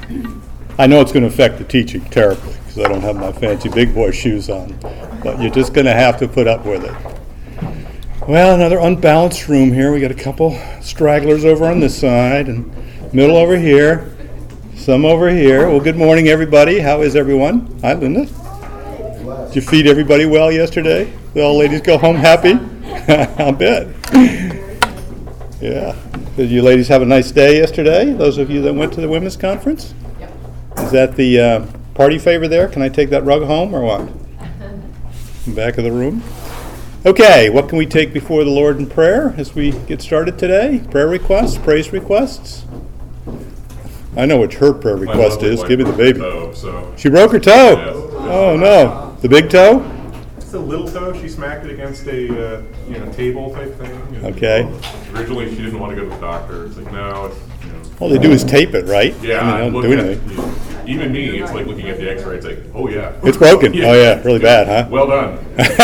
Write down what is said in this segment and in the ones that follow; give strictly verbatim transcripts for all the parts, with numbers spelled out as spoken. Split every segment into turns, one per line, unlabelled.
I know it's going to affect the teaching terribly because I don't have my fancy big boy shoes on, but you're just going to have to put up with it. Well, another unbalanced room here. We got a couple stragglers over on this side and middle over here, some over here. Well, good morning, everybody. How is everyone? Hi, Linda. Did you feed everybody well yesterday? Did all ladies go home happy? I'll bet. Yeah. Did you ladies have a nice day yesterday? Those of you that went to the women's conference?
Yep.
Is that the uh, party favor there? Can I take that rug home or what? Back of the room. Okay, what can we take before the Lord in prayer as we get started today? Prayer requests, praise requests? I know what her prayer request is. Give me the baby.
Toe, so.
She broke her toe.
Yes.
Oh no, the big toe?
It's a little toe. She smacked it against a uh, you know table type thing. And
Okay.
Originally, she didn't want to go to the doctor. It's like no, it's you know.
All they do is tape it, right?
Yeah,
I mean, they don't do
look at,
anything.
you know, even me, it's like looking at the X-ray. It's like, oh yeah,
It's broken.
Yeah.
Oh yeah, really bad, huh?
well done.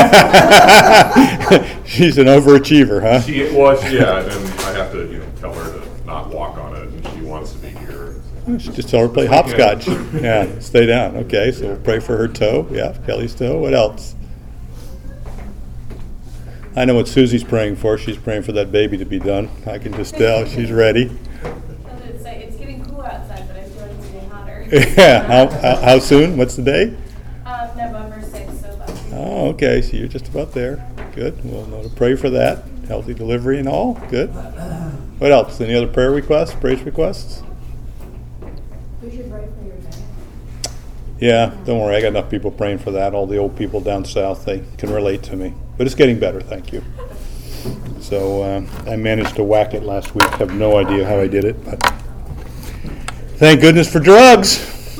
She's an overachiever, huh?
She was, yeah, and then I have to you know tell her to not walk on it, and she wants to be here.
She just tell her to play hopscotch. Yeah, stay down. Okay, so we'll pray for her toe. Yeah, Kelly's toe. What else? I know what Susie's praying for. She's praying for that baby to be done. I can just tell she's ready.
It's, like, it's getting cooler outside, but I feel like it's getting hotter.
Yeah, how, how, how soon? What's the day?
Um, November sixth, so about three
Oh, okay, so you're just about there. Good. We'll know to pray for that. Healthy delivery and all. Good. What else? Any other prayer requests, praise requests?
We should pray for your dad.
Yeah, don't worry. I got enough people praying for that. All the old people down south, they can relate to me. But it's getting better, thank you. So uh, I managed to whack it last week. Have no idea how I did it, but thank goodness for drugs.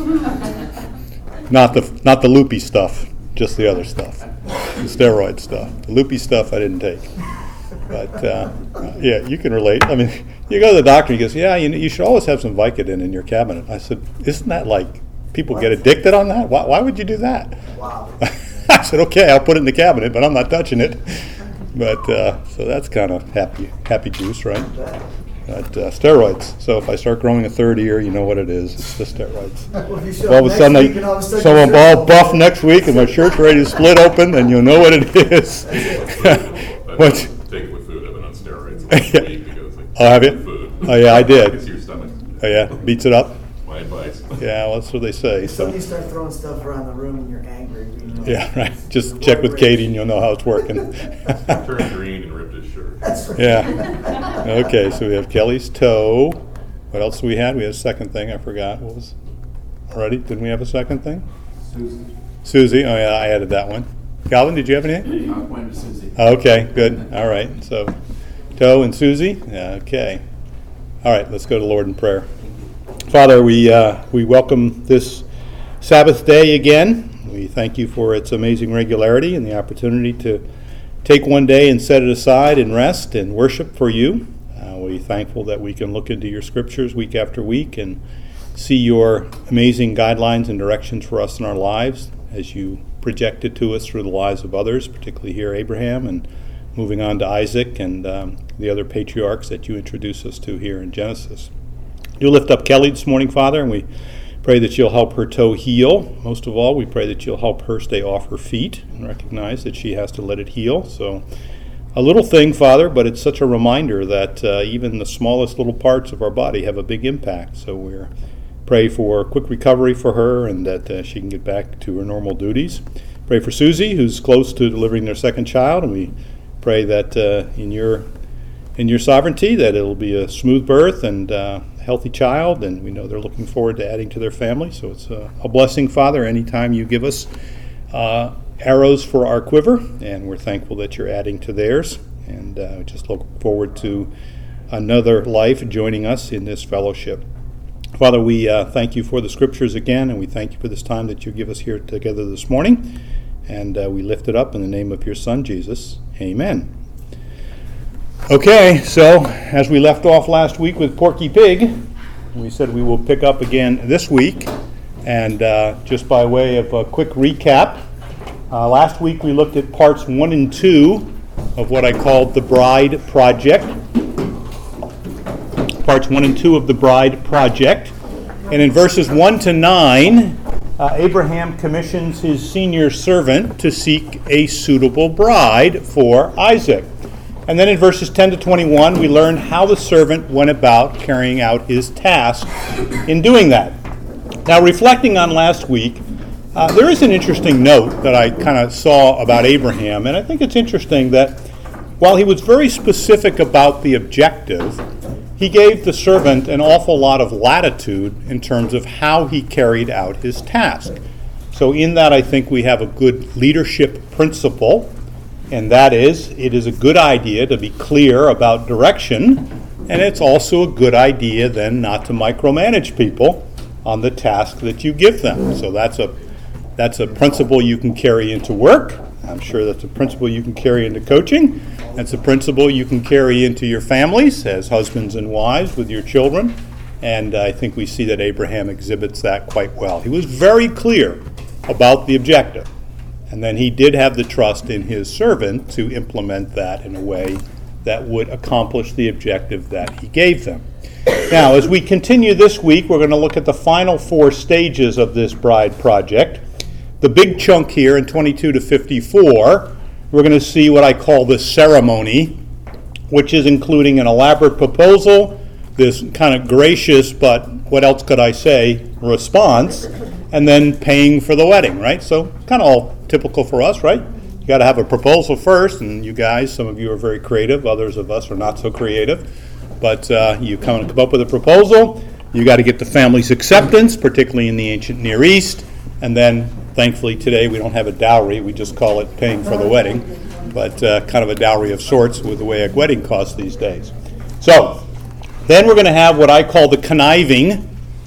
Not the not the loopy stuff, just the other stuff, the steroid stuff. The loopy stuff I didn't take. But uh, yeah, you can relate. I mean, you go to the doctor and he goes, yeah, you, you should always have some Vicodin in your cabinet. I said, isn't that like people get addicted on that? Why, why would you do that?
Wow.
I said, okay, I'll put it in the cabinet, but I'm not touching it. But uh, so that's kind of happy, happy juice, right? But uh, steroids. So if I start growing a third ear, you know what it is. It's the steroids.
Well, if you show
All
up
of a
next
sudden,
week
I,
and all of a sudden
so
your
I'm
shirt's
all
all
buff
buttoned.
next week, and my shirt's ready to split open, then you'll know what it is. What?
Take it with food. I've been on steroids last
Yeah.
week because like
Oh, have you?
food.
Oh, yeah, I did.
It's your stomach.
Oh yeah, beats it up.
My advice.
Yeah, well, that's what they say.
If
So
suddenly you start throwing stuff around the room and you're angry, you know.
yeah, right. Just check with Katie, and you'll know how it's working.
Turned green and ripped his shirt.
That's right.
Yeah. Okay, so we have Kelly's toe. What else do we had? We had a second thing. I forgot. What was? Already? Didn't we have a second thing?
Susie.
Susie. Oh yeah, I added that one. Calvin, did you have any?
I went to Susie.
Okay, good. All right. So, Toe and Susie. Yeah, okay. All right. Let's go to the Lord in prayer. Father, we uh, we welcome this Sabbath day again. We thank you for its amazing regularity and the opportunity to take one day and set it aside and rest and worship for you. Uh, we're thankful that we can look into your scriptures week after week and see your amazing guidelines and directions for us in our lives as you project it to us through the lives of others, particularly here Abraham and moving on to Isaac and um, the other patriarchs that you introduce us to here in Genesis. Do lift up Kelly this morning, Father, and we pray that you'll help her toe heal. Most of all, we pray that you'll help her stay off her feet and recognize that she has to let it heal. So a little thing, Father, but it's such a reminder that uh, even the smallest little parts of our body have a big impact. So we're pray for quick recovery for her and that uh, she can get back to her normal duties. Pray for Susie, who's close to delivering their second child, and we pray that uh, in your in your sovereignty that it'll be a smooth birth and uh, a healthy child, and we know they're looking forward to adding to their family. So it's a, a blessing, Father, anytime you give us uh, arrows for our quiver, and we're thankful that you're adding to theirs, and uh, just look forward to another life joining us in this fellowship. Father, we uh, thank you for the scriptures again, and we thank you for this time that you give us here together this morning, and uh, we lift it up in the name of your Son, Jesus. Amen. Okay, so as we left off last week with Porky Pig, we said we will pick up again this week, and uh, just by way of a quick recap, uh, last week we looked at parts one and two of what I called the Bride Project. Parts one and two of the Bride Project. And in verses one to nine, uh, Abraham commissions his senior servant to seek a suitable bride for Isaac. And then in verses ten to twenty-one, we learn how the servant went about carrying out his task in doing that. Now, reflecting on last week, uh, there is an interesting note that I kind of saw about Abraham, and I think it's interesting that while he was very specific about the objective, he gave the servant an awful lot of latitude in terms of how he carried out his task. So in that, I think we have a good leadership principle, and that is, it is a good idea to be clear about direction, and it's also a good idea then not to micromanage people on the task that you give them. So that's a that's a principle you can carry into work. I'm sure that's a principle you can carry into coaching. That's a principle you can carry into your families as husbands and wives with your children. And I think we see that Abraham exhibits that quite well. He was very clear about the objective. And then he did have the trust in his servant to implement that in a way that would accomplish the objective that he gave them. Now, as we continue this week, we're going to look at the final four stages of this bride project. The big chunk here in twenty-two to fifty-four, we're going to see what I call the ceremony, which is including an elaborate proposal, this kind of gracious, but what else could I say, response, and then paying for the wedding, right? So kind of all typical for us, right? You got to have a proposal first, and you guys, some of you are very creative, others of us are not so creative, but uh, you come and come up with a proposal. You got to get the family's acceptance, particularly in the ancient Near East, and then thankfully today we don't have a dowry, we just call it paying for the wedding, but uh, kind of a dowry of sorts with the way a wedding costs these days. So then we're going to have what I call the conniving.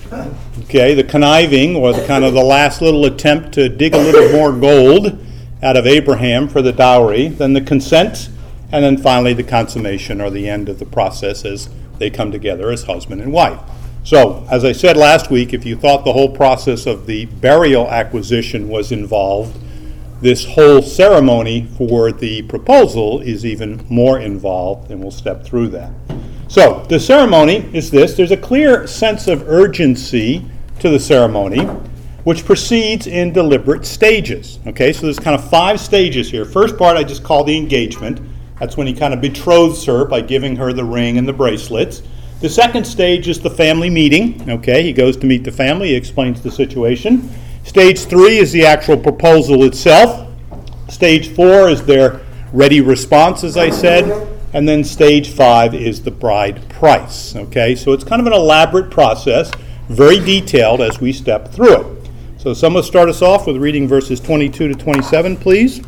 Okay, the conniving, or the kind of the last little attempt to dig a little more gold out of Abraham for the dowry, then the consent, and then finally the consummation, or the end of the process as they come together as husband and wife. So, as I said last week, if you thought the whole process of the burial acquisition was involved, this whole ceremony for the proposal is even more involved, and we'll step through that. So, the ceremony is this. There's a clear sense of urgency to the ceremony, which proceeds in deliberate stages. Okay, so there's kind of five stages here. First part I just call the engagement. That's when he kind of betroths her by giving her the ring and the bracelets. The second stage is the family meeting. Okay, he goes to meet the family, he explains the situation. Stage three is the actual proposal itself. Stage four is their ready response, as I said. And then stage five is the bride price. Okay, so it's kind of an elaborate process, very detailed as we step through it. So someone start us off with reading verses twenty-two to twenty-seven, please.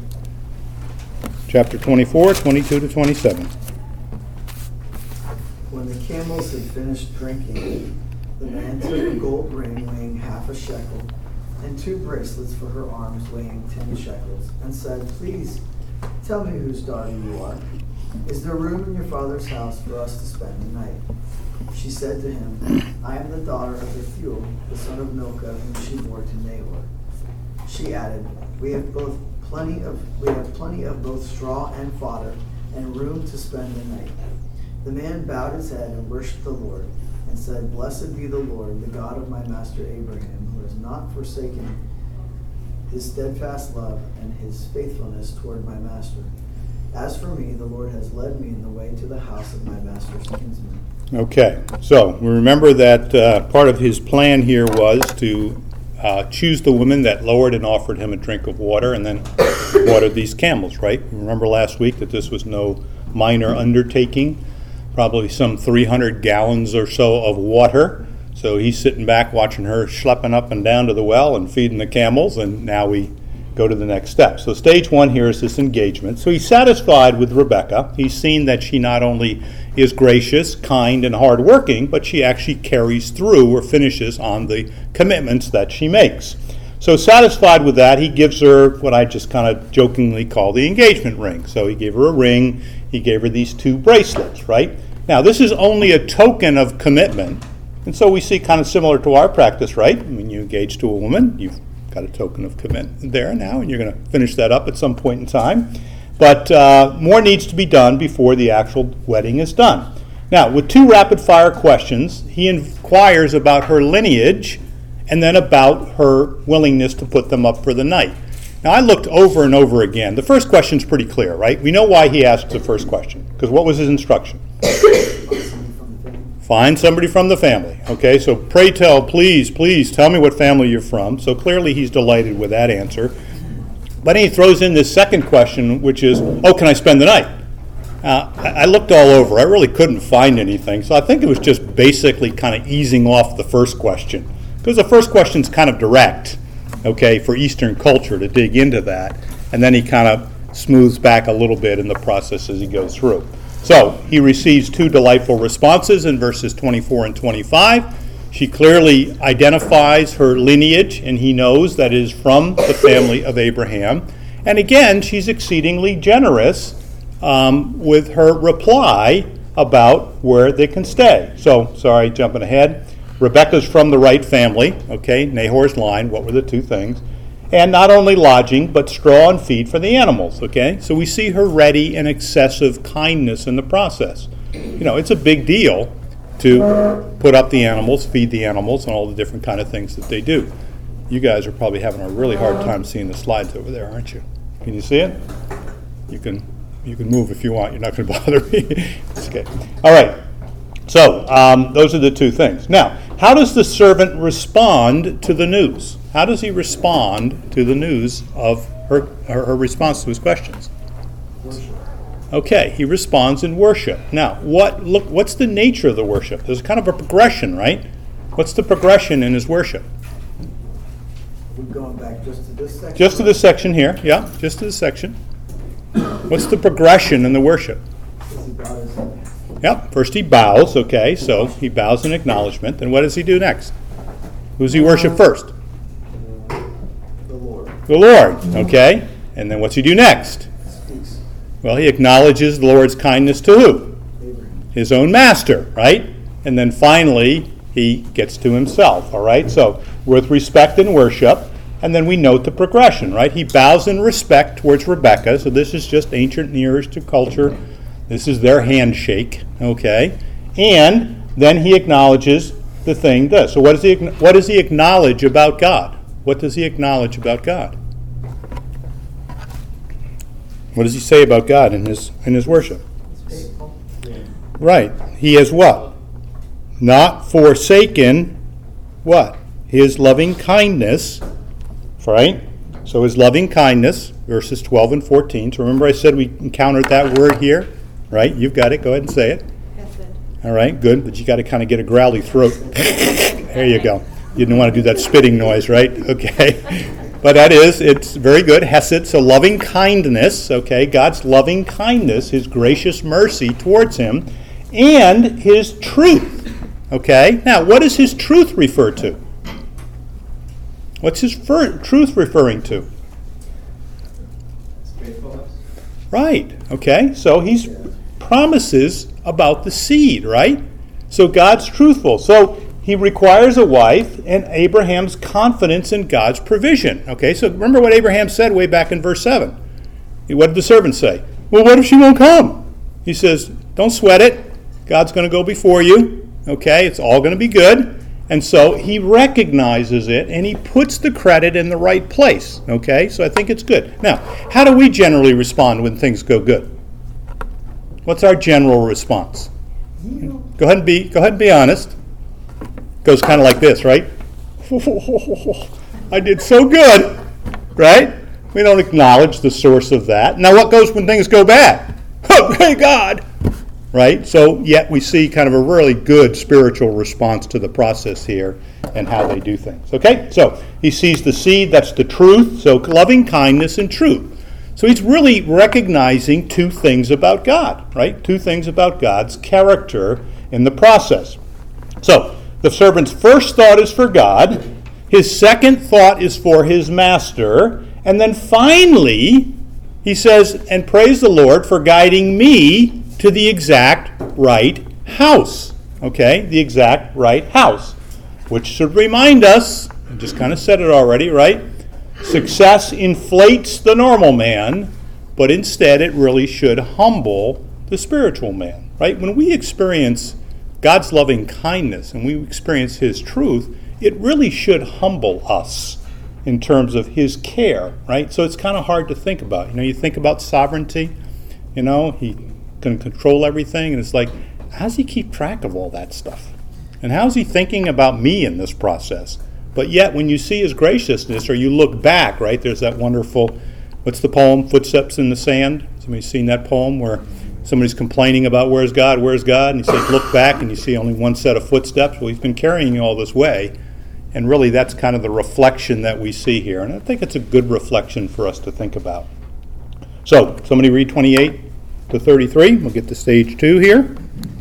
Chapter twenty-four, twenty-two to twenty-seven.
When the camels had finished drinking, the man took a gold ring weighing half a shekel and two bracelets for her arms weighing ten shekels, and said, "Please tell me whose daughter you are. Is there room in your father's house for us to spend the night?" She said to him, "I am the daughter of Bethuel, the son of Milcah, whom she bore to Nahor." She added, "We have both plenty of we have plenty of both straw and fodder, and room to spend the night." The man bowed his head and worshipped the Lord, and said, "Blessed be the Lord, the God of my master Abraham, who has not forsaken his steadfast love and his faithfulness toward my master. As for me, the Lord has led me in the way to the house of my master's kinsman." Okay, so we remember that uh, part of his plan here was to uh, choose the woman that lowered and offered him a drink of water and then watered these camels, right? Remember last week that this was no minor undertaking, probably some three hundred gallons or so of water. So he's sitting back watching her schlepping up and down to the well and feeding the camels, and now we go to the next step. So stage one here is this engagement. So he's satisfied with Rebecca. He's seen that she not only is gracious, kind, and hardworking, but she actually carries through or finishes on the commitments that she makes. So satisfied with that, he gives her what I just kind of jokingly call the engagement ring. So he gave her a ring, he gave her these two bracelets, right? Now this is only a token of commitment, and so we see kind of similar to our practice, right? When you engage to a woman, you've got a token of commitment there now, and you're going to finish that up at some point in time. But uh, more needs to be done before the actual wedding is done.
Now, with two rapid-fire questions, he inquires about her lineage and then about her willingness to put them up for the night. Now, I looked over and over again. The first question's pretty clear, right? We know why he asked the first question, because what was his instruction? Find somebody from the family. Okay, so pray tell, please, please tell me what family you're from. So clearly he's delighted with that answer. But he throws in this second question, which is, oh, can I spend the night? Uh, I, I looked all over. I really couldn't find anything. So I think it was just basically kind of easing off the first question. Because the first question's kind of direct, okay, for Eastern culture to dig into that. And then he kind of smooths back a little bit in the process as he goes through. So he receives two delightful responses in verses twenty-four and twenty-five. She clearly identifies her lineage, and he knows that it is from the family of Abraham. And again, she's exceedingly generous um, with her reply about where they can stay. So, sorry, jumping ahead. Rebekah's from the right family, okay, Nahor's line. What were the two things? And not only lodging, but straw and feed for the animals, okay? So we see her ready and excessive kindness in the process. You know, it's a big deal to put up the animals, feed the animals, and all the different kind of things that they do. You guys are probably having a really hard time seeing the slides over there, aren't you? Can you see it? You can you can move if you want. You're not going to bother me. It's okay. All right. So um, those are the two things. Now, how does the servant respond to the news? How does he respond to the news of her, her, her response to his questions?
Worship.
Okay, he responds in worship. Now, what look? What's the nature of the worship? There's kind of a progression, right? What's the progression in his worship?
We're going back just to this section.
Just to this section here, yeah, just to this section. What's the progression in the worship?
Does he bow his head?
Yep, first he bows, okay, so he bows in acknowledgement. Then what does he do next? Who does he worship first?
The Lord
The Lord, okay. And then what's he do next?
speaks.
Well, he acknowledges the Lord's kindness to who?
Abraham.
His own master, right? And then finally, he gets to himself, all right? So, with respect and worship, and then we note the progression, right? He bows in respect towards Rebekah, so this is just ancient Near Eastern culture. This is their handshake, okay? And then he acknowledges the thing does. So what does he what does he acknowledge about God? What does he acknowledge about God? What does he say about God in his in his worship?
Faithful. Yeah.
Right. He has what? Not forsaken what? His loving kindness, right? So his loving kindness, verses twelve and fourteen. So remember I said we encountered that word here, right? You've got it. Go ahead and say it.
That's it.
All right, good. But you got to kind of get a growly throat. There you go. You didn't want to do that spitting noise, right? Okay. But that is, it's very good. Hesed, so loving kindness, okay? God's loving kindness, his gracious mercy towards him, and his truth, okay? Now, what does his truth refer to? What's his fir- truth referring to?
Faithfulness.
Right, okay? So he's promises about the seed, right? So God's truthful. So he requires a wife and Abraham's confidence in God's provision. Okay, so remember what Abraham said way back in verse seven. What did the servant say? Well, what if she won't come? He says, don't sweat it. God's going to go before you. Okay, it's all going to be good. And so he recognizes it and he puts the credit in the right place. Okay, so I think it's good. Now, how do we generally respond when things go good? What's our general response? Go ahead and be, go ahead and be honest. Goes kind of like this, right? I did so good, right? We don't acknowledge the source of that. Now, what goes when things go bad? Oh, thank God, right? So, yet we see kind of a really good spiritual response to the process here and how they do things. Okay, so he sees the seed, that's the truth. So, loving kindness and truth. So he's really recognizing two things about God, right? Two things about God's character in the process. So, the servant's first thought is for God, his second thought is for his master, and then finally, he says, and praise the Lord for guiding me to the exact right house. Okay, the exact right house, which should remind us, I just kind of said it already, right? Success inflates the normal man, but instead it really should humble the spiritual man. right? When we experience God's loving kindness and we experience his truth, it really should humble us in terms of his care, right? So it's kind of hard to think about. You know, you think about sovereignty, you know, he can control everything, and it's like, how does he keep track of all that stuff? And how's he thinking about me in this process? But yet, when you see his graciousness, or you look back, right, there's that wonderful, what's the poem, Footsteps in the Sand? Somebody's seen that poem where somebody's complaining about where's God, where's God? And he says, look back and you see only one set of footsteps. Well, he's been carrying you all this way. And really, that's kind of the reflection that we see here. And I think it's a good reflection for us to think about. So, somebody read twenty-eight to thirty-three. We'll get to stage two here.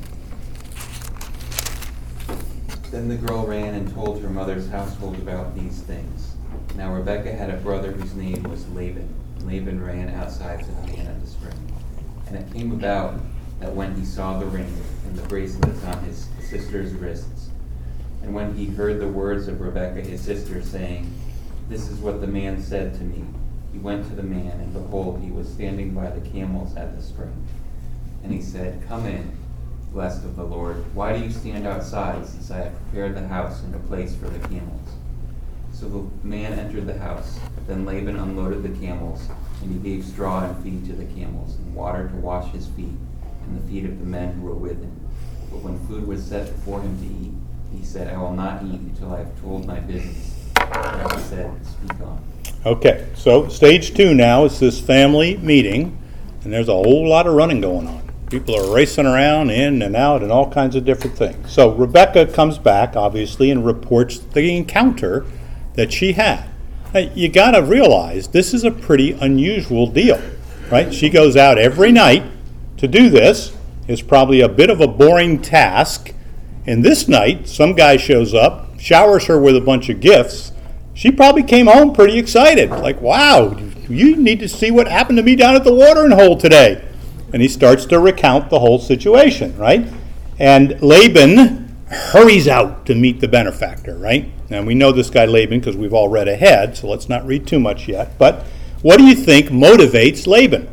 Then the girl ran and told her mother's household about these things. Now Rebekah had a brother whose name was Laban. Laban ran outside to the man at the spring. And it came about that when he saw the ring and the bracelets on his sister's wrists, and when he heard the words of Rebekah his sister, saying, "This is what the man said to me," he went to the man, and behold, he was standing by the camels at the spring. And he said, "Come in, blessed of the Lord. Why do you stand outside, since I have prepared the house and a place for the camels?" So the man entered the house. Then Laban unloaded the camels, and he gave straw and feed to the camels, and water to wash his feet, and the feet of the men who were with him. But when food was set before him to eat, he said, "I will not eat until I have told my business." And he said, "Speak on."
Okay, so stage two now is this family meeting, and there's a whole lot of running going on. People are racing around in and out and all kinds of different things. So Rebekah comes back, obviously, and reports the encounter that she had. Now, you got to realize this is a pretty unusual deal, right? She goes out every night to do this. It's probably a bit of a boring task. And this night, some guy shows up, showers her with a bunch of gifts. She probably came home pretty excited. Like, wow, you need to see what happened to me down at the watering hole today. And he starts to recount the whole situation, right? And Laban hurries out to meet the benefactor, right? And we know this guy Laban because we've all read ahead, so let's not read too much yet. But what do you think motivates Laban?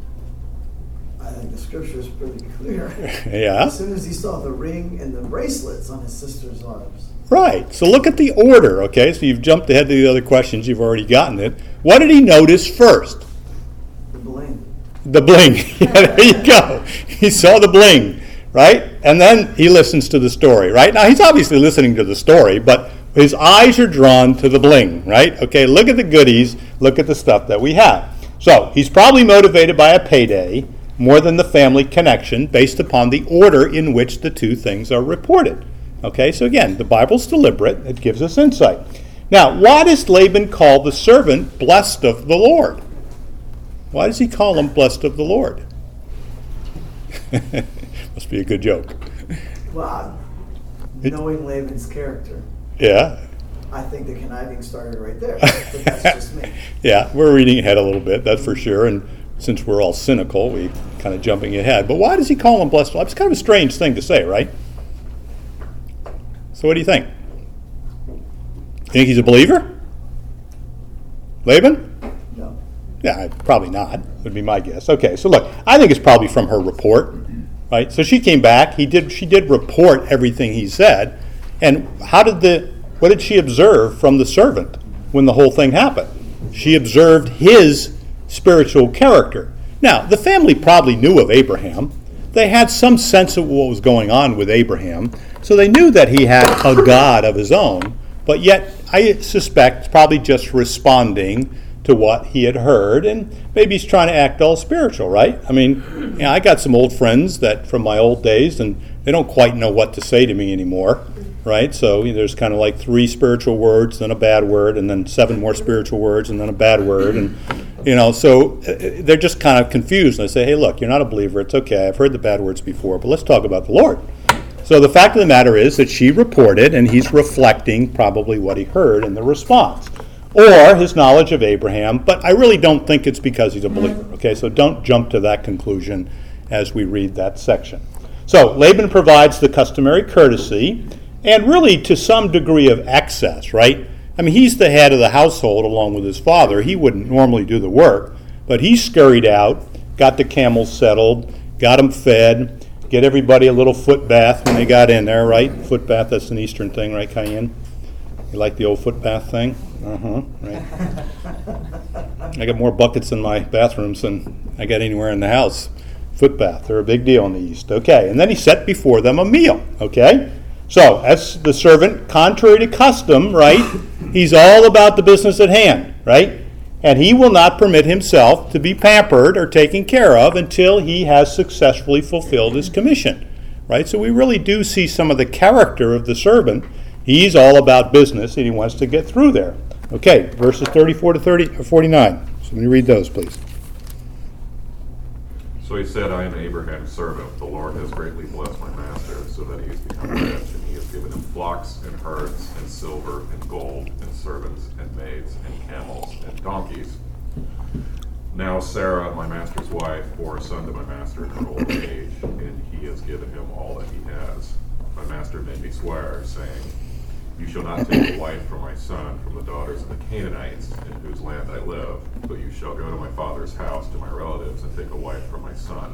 I think the scripture is pretty clear.
Yeah.
As soon as he saw the ring and the bracelets on his sister's arms.
Right. So look at the order, okay? So you've jumped ahead to the other questions. You've already gotten it. What did he notice first?
The bling.
The bling. Yeah, there you go. He saw the bling, right? And then he listens to the story, right? Now, he's obviously listening to the story, but his eyes are drawn to the bling, right? Okay, look at the goodies. Look at the stuff that we have. So he's probably motivated by a payday more than the family connection based upon the order in which the two things are reported. Okay, so again, the Bible's deliberate. It gives us insight. Now, why does Laban call the servant blessed of the Lord? Why does he call him blessed of the Lord? Must be a good joke.
Well, knowing Laban's character,
Yeah.
I think the conniving started right there. But that's just me.
Yeah, we're reading ahead a little bit, that's for sure. And since we're all cynical, we kind of jumping ahead. But why does he call him blessed? It's kind of a strange thing to say, right? So what do you think? Think he's a believer? Laban?
No.
Yeah, probably not, would be my guess. Okay, so look, I think it's probably from her report, right? So she came back, he did she did report everything he said. And how did the what did she observe from the servant when the whole thing happened? She observed his spiritual character. Now, the family probably knew of Abraham. They had some sense of what was going on with Abraham, so they knew that he had a God of his own, but yet I suspect probably just responding to what he had heard, and maybe he's trying to act all spiritual, right? I mean, you know, I got some old friends that from my old days, and they don't quite know what to say to me anymore, right? So you know, there's kind of like three spiritual words, then a bad word, and then seven more spiritual words, and then a bad word, and you know, so they're just kind of confused. And I say, hey, look, you're not a believer. It's okay. I've heard the bad words before, but let's talk about the Lord. So the fact of the matter is that she reported, and he's reflecting probably what he heard in the response, or his knowledge of Abraham, but I really don't think it's because he's a believer. Okay, so don't jump to that conclusion as we read that section. So Laban provides the customary courtesy, and really to some degree of excess, right? I mean, he's the head of the household along with his father. He wouldn't normally do the work, but he scurried out, got the camels settled, got them fed, get everybody a little foot bath when they got in there, right? Foot bath, that's an Eastern thing, right, Cayenne? You like the old foot bath thing? Uh-huh, right. I got more buckets in my bathrooms than I got anywhere in the house. Foot bath, they're a big deal in the East. Okay, and then he set before them a meal, okay? So, as the servant, contrary to custom, right, he's all about the business at hand, right? And he will not permit himself to be pampered or taken care of until he has successfully fulfilled his commission, right? So we really do see some of the character of the servant. He's all about business, and he wants to get through there. Okay, verses thirty-four to thirty, or forty-nine. So let me read those, please.
So he said, I am Abraham's servant. The Lord has greatly blessed my master, so that he has become rich, and he has given him flocks and herds and silver and gold and servants and maids and camels and donkeys. Now Sarah, my master's wife, bore a son to my master in her old age, and he has given him all that he has. My master made me swear, saying, you shall not take a wife for my son from the daughters of the Canaanites, in whose land I live, but you shall go to my father's house to my relatives and take a wife for my son.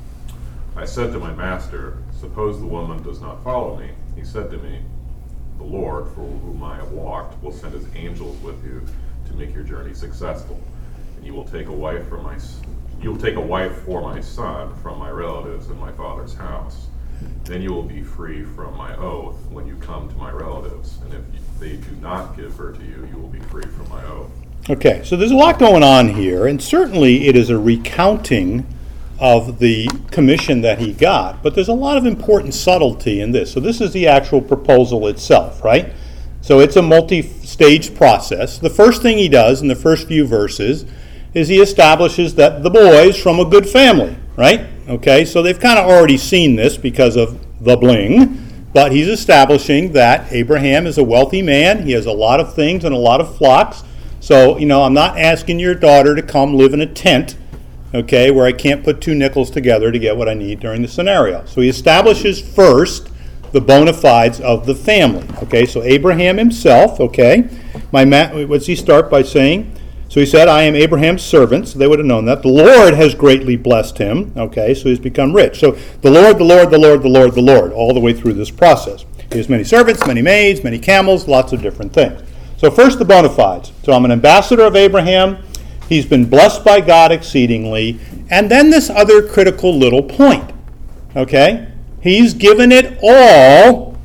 I said to my master, suppose the woman does not follow me. He said to me, the Lord, for whom I have walked, will send his angels with you to make your journey successful, and you will take a wife for my you will take a wife for my son from my relatives in my father's house. Then you will be free from my oath when you come to my relatives, and if they do not give her to you, you will be free from my oath.
Okay, so there's a lot going on here, and certainly it is a recounting of the commission that he got, but there's a lot of important subtlety in this. So this is the actual proposal itself, right? So it's a multi-stage process. The first thing he does in the first few verses is he establishes that the boy's from a good family, right? Okay, so they've kind of already seen this because of the bling, but he's establishing that Abraham is a wealthy man. He has a lot of things and a lot of flocks. So, you know, I'm not asking your daughter to come live in a tent, okay, where I can't put two nickels together to get what I need during the scenario. So he establishes first the bona fides of the family. Okay, so Abraham himself, okay, my ma- what does he start by saying? So he said, I am Abraham's servant, so they would have known that. The Lord has greatly blessed him, okay, so he's become rich. So the Lord, the Lord, the Lord, the Lord, the Lord, all the way through this process. He has many servants, many maids, many camels, lots of different things. So first the bona fides. So I'm an ambassador of Abraham. He's been blessed by God exceedingly. And then this other critical little point, okay? He's given it all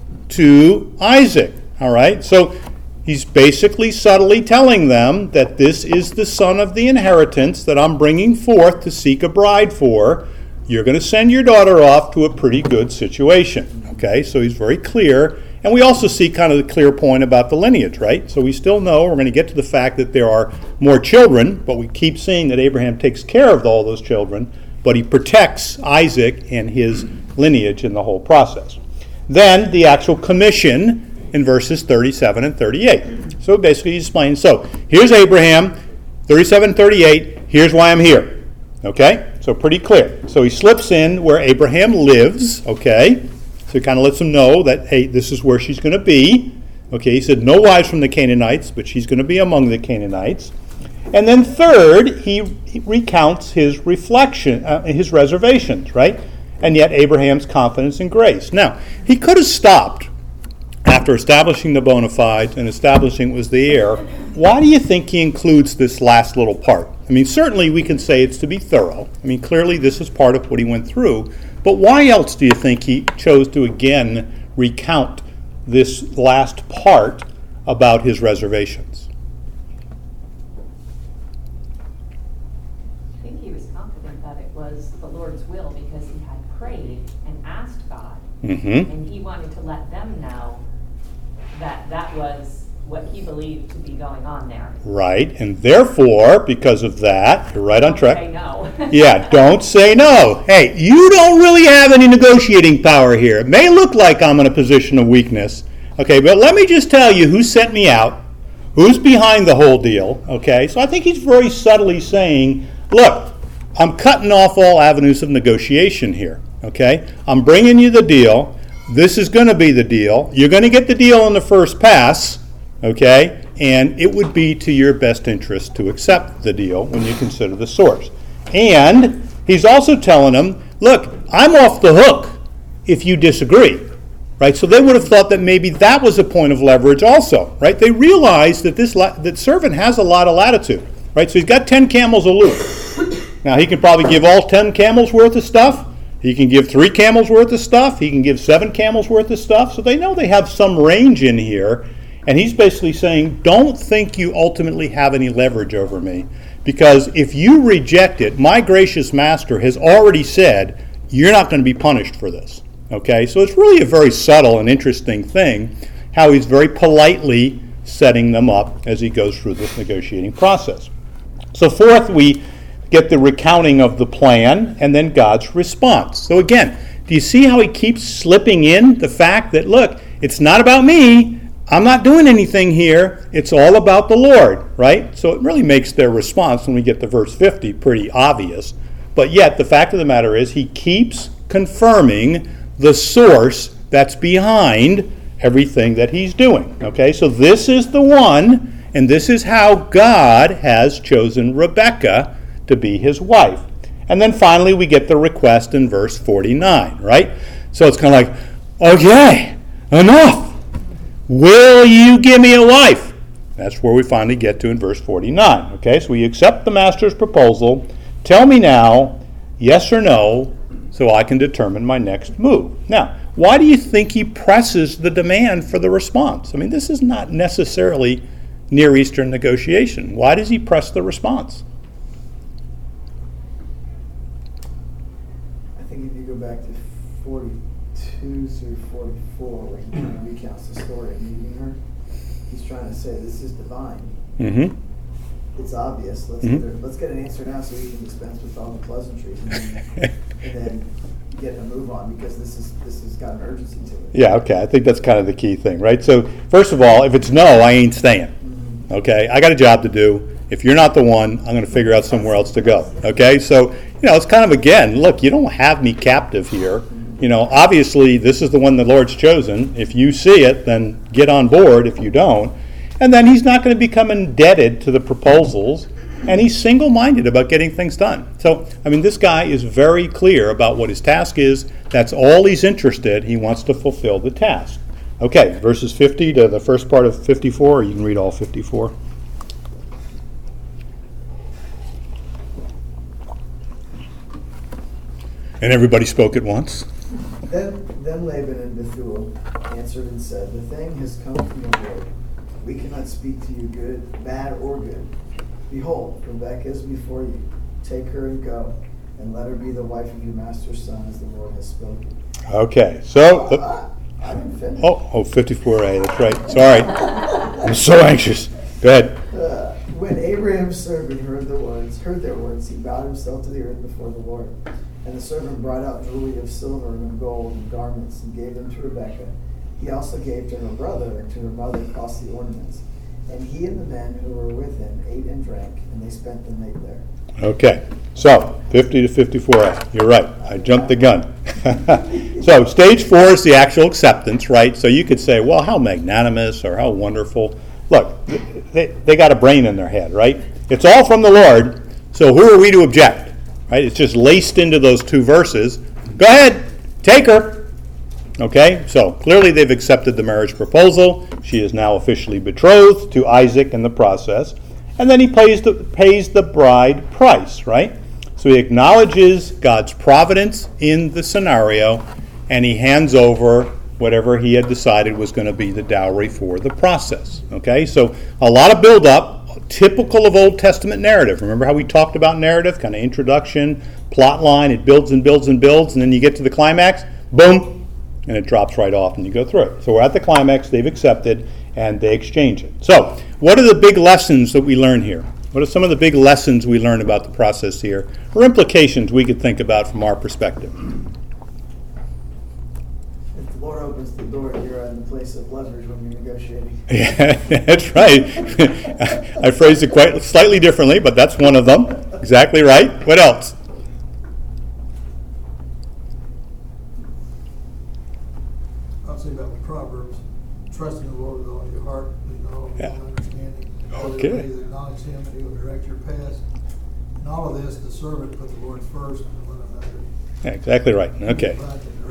to Isaac, all right? So he's basically subtly telling them that this is the son of the inheritance that I'm bringing forth to seek a bride for. You're going to send your daughter off to a pretty good situation, okay? So he's very clear. And we also see kind of the clear point about the lineage, right? So we still know, we're going to get to the fact that there are more children, but we keep seeing that Abraham takes care of all those children, but he protects Isaac and his lineage in the whole process. Then the actual commission in verses thirty-seven and thirty-eight. So basically he's explaining, so here's Abraham, thirty-seven and thirty-eight, here's why I'm here. Okay? So pretty clear. So he slips in where Abraham lives, okay? So he kind of lets them know that, hey, this is where she's going to be. Okay, he said, no wives from the Canaanites, but she's going to be among the Canaanites. And then third, he, he recounts his reflection, uh, his reservations, right? And yet Abraham's confidence and grace. Now, he could have stopped after establishing the bona fides and establishing it was the heir. Why do you think he includes this last little part? I mean, certainly we can say it's to be thorough. I mean, clearly this is part of what he went through. But why else do you think he chose to again recount this last part about his reservations?
I think he was confident that it was the Lord's will because he had prayed and asked God.
Mm-hmm.
And he wanted to let them know that that was what he believed to be going on there.
Right, and therefore, because of that, you're right on track.
Don't say no.
Yeah, don't say no. Hey, you don't really have any negotiating power here. It may look like I'm in a position of weakness, okay, but let me just tell you who sent me out, who's behind the whole deal, okay? So I think he's very subtly saying, look, I'm cutting off all avenues of negotiation here, okay? I'm bringing you the deal. This is going to be the deal. You're going to get the deal in the first pass, okay? And it would be to your best interest to accept the deal when you consider the source. And he's also telling them, look, I'm off the hook if you disagree, right? So they would have thought that maybe that was a point of leverage also, right? They realized that this la- that servant has a lot of latitude, right? So he's got ten camels of loot. Now he can probably give all ten camels worth of stuff. He can give three camels worth of stuff. He can give seven camels worth of stuff. So they know they have some range in here. And he's basically saying, don't think you ultimately have any leverage over me. Because if you reject it, my gracious master has already said, you're not going to be punished for this. Okay? So it's really a very subtle and interesting thing, how he's very politely setting them up as he goes through this negotiating process. So fourth, we get the recounting of the plan and then God's response. So again, do you see how he keeps slipping in the fact that, look, it's not about me. I'm not doing anything here. It's all about the Lord, right? So it really makes their response when we get to verse fifty pretty obvious. But yet, the fact of the matter is he keeps confirming the source that's behind everything that he's doing. Okay, so this is the one, and this is how God has chosen Rebekah to be his wife. And then finally we get the request in verse forty-nine, right? So it's kind of like, okay, enough. Will you give me a wife? That's where we finally get to in verse forty-nine. Okay, so we accept the master's proposal. Tell me now, yes or no, so I can determine my next move. Now, why do you think he presses the demand for the response? I mean, this is not necessarily Near Eastern negotiation. Why does he press the response?
I think if you go back to forty-two through forty-four, where he kind of recounts the story of meeting her, he's trying to say this is divine.
Mm-hmm.
It's obvious. Let's
Mm-hmm.
get her, let's get an answer now so we can dispense with all the pleasantries and then, and then get a move on, because this is this has got an urgency to it.
Yeah, okay. I think that's kind of the key thing, right? So first of all, if it's no, I ain't staying.
Mm-hmm.
Okay, I got a job to do. If you're not the one, I'm going to figure out somewhere else to go. Okay, so you know, it's kind of again, look, you don't have me captive here. You know, obviously this is the one the Lord's chosen. If you see it, then get on board. If you don't, and then he's not going to become indebted to the proposals, and he's single-minded about getting things done. So, I mean, this guy is very clear about what his task is. That's all he's interested. He wants to fulfill the task. Okay, verses fifty to the first part of fifty-four, or you can read all fifty-four. And everybody spoke at once.
Then, then Laban and Bethuel answered and said, the thing has come from the Lord. We cannot speak to you good, bad, or good. Behold, Rebekah is before you. Take her and go, and let her be the wife of your master's son, as the Lord has spoken.
Okay, so... The,
Uh, I didn't finish.
oh, oh, fifty-four A, that's right. Sorry. I'm so anxious. Go ahead.
Uh, when Abraham's servant heard the words, heard their words, he bowed himself to the earth before the Lord. And the servant brought out jewelry of silver and of gold and garments and gave them to Rebekah. He also gave to her brother and to her mother costly ornaments. And he and the men who were with him ate and drank, and they spent the night there.
Okay, so fifty to fifty-four A. You're right. I jumped the gun. So stage four is the actual acceptance, right? So you could say, well, how magnanimous or how wonderful. Look, they, they got a brain in their head, right? It's all from the Lord, so who are we to object? Right? It's just laced into those two verses. Go ahead, take her. Okay, so clearly they've accepted the marriage proposal. She is now officially betrothed to Isaac in the process. And then he pays the, pays the bride price, right? So he acknowledges God's providence in the scenario, and he hands over whatever he had decided was going to be the dowry for the process. Okay, so a lot of build-up, typical of Old Testament narrative. Remember how we talked about narrative, kind of introduction, plot line, it builds and builds and builds, and then you get to the climax, boom, and it drops right off and you go through it. So we're at the climax, they've accepted, and they exchange it. So what are the big lessons that we learn here? What are some of the big lessons we learn about the process here, or implications we could think about from our perspective?
If the Lord opens the door, you're in the place of leverage when you're negotiating.
Yeah, that's right. I phrased it quite slightly differently, but that's one of them. Exactly right. What else?
I'll say about the Proverbs, trust in the Lord with all your heart, and all
Yeah.
your understanding.
Okay.
Other acknowledge him, and he will direct your path. In all of this, the servant put the Lord first, and one another.
Yeah, exactly right. Okay.
Provide the directions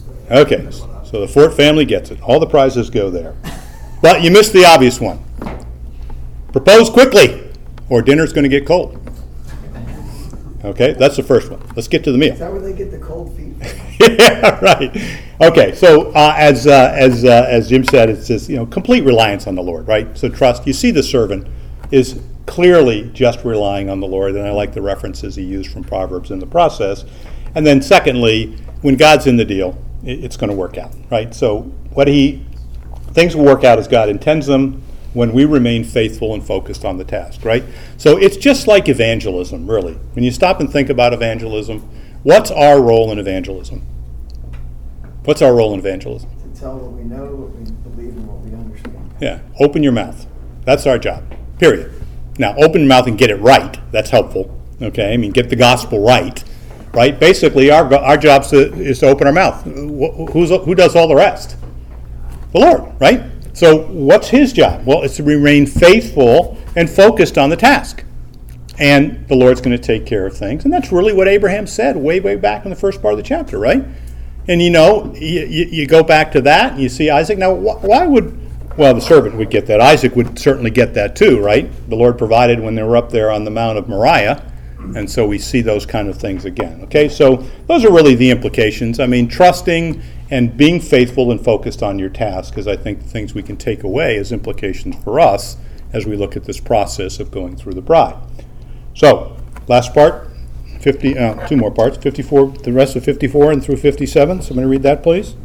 Okay, so the Fort family gets it. All the prizes go there. But you missed the obvious one. Propose quickly, or dinner's going to get cold. Okay, that's the first one. Let's get to the meal.
Is that where they get the cold feet from?
Yeah, right. Okay, so uh, as uh, as uh, as Jim said, it's just, you know, complete reliance on the Lord, right? So trust. You see, the servant is clearly just relying on the Lord, and I like the references he used from Proverbs in the process. And then, secondly, when God's in the deal, it, it's going to work out, right? So what he things will work out as God intends them when we remain faithful and focused on the task, right? So it's just like evangelism, really. When you stop and think about evangelism, what's our role in evangelism? What's our role in evangelism?
To tell what we know, what we believe, and what we understand.
Yeah, open your mouth. That's our job, period. Now, open your mouth and get it right. That's helpful, okay? I mean, get the gospel right, right? Basically, our our job is to, is to open our mouth. Who's, who does all the rest? The Lord, right? So what's his job? Well, it's to remain faithful and focused on the task. And the Lord's going to take care of things. And that's really what Abraham said way, way back in the first part of the chapter, right? And you know, you, you go back to that and you see Isaac. Now, why would, well, the servant would get that. Isaac would certainly get that too, right? The Lord provided when they were up there on the Mount of Moriah. And so we see those kind of things again. Okay, so those are really the implications. I mean, trusting and being faithful and focused on your task is, I think, the things we can take away as implications for us as we look at this process of going through the bride. So, last part, fifty, uh, two more parts, fifty-four, the rest of fifty-four and through fifty-seven. Somebody read that, please.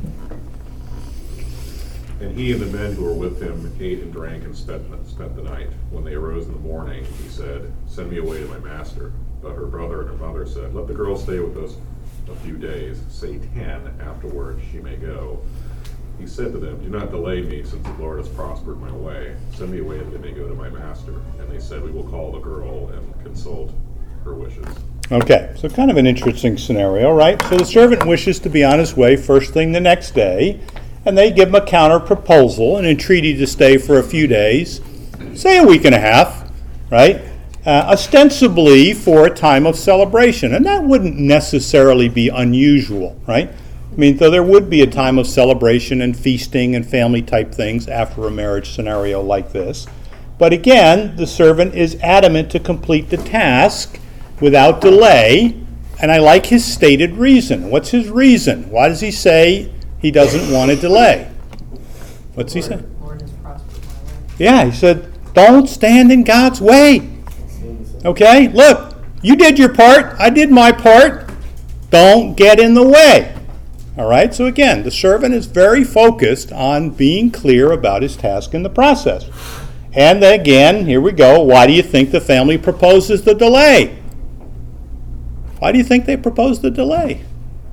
And he and the men who were with him ate and drank and spent, spent the night. When they arose in the morning, he said, "Send me away to my master." But her brother and her mother said, "Let the girl stay with us a few days, say ten, afterwards she may go." He said to them, "Do not delay me, since the Lord has prospered my way. Send me away that I may go to my master." And they said, "We will call the girl and consult her wishes."
Okay, so kind of an interesting scenario, right? So the servant wishes to be on his way first thing the next day, and they give him a counter proposal, an entreaty to stay for a few days, say a week and a half, right? Uh, ostensibly for a time of celebration. And that wouldn't necessarily be unusual, right? I mean, though there would be a time of celebration and feasting and family type things after a marriage scenario like this. But again, the servant is adamant to complete the task without delay, and I like his stated reason. What's his reason? Why does he say he doesn't want to delay? What's he say?
Lord has prospered my way.
Yeah, he said, don't stand in God's way. Okay, look, you did your part, I did my part, don't get in the way. All right, so again, the servant is very focused on being clear about his task in the process. And again, here we go, why do you think the family proposes the delay? Why do you think they proposed the delay?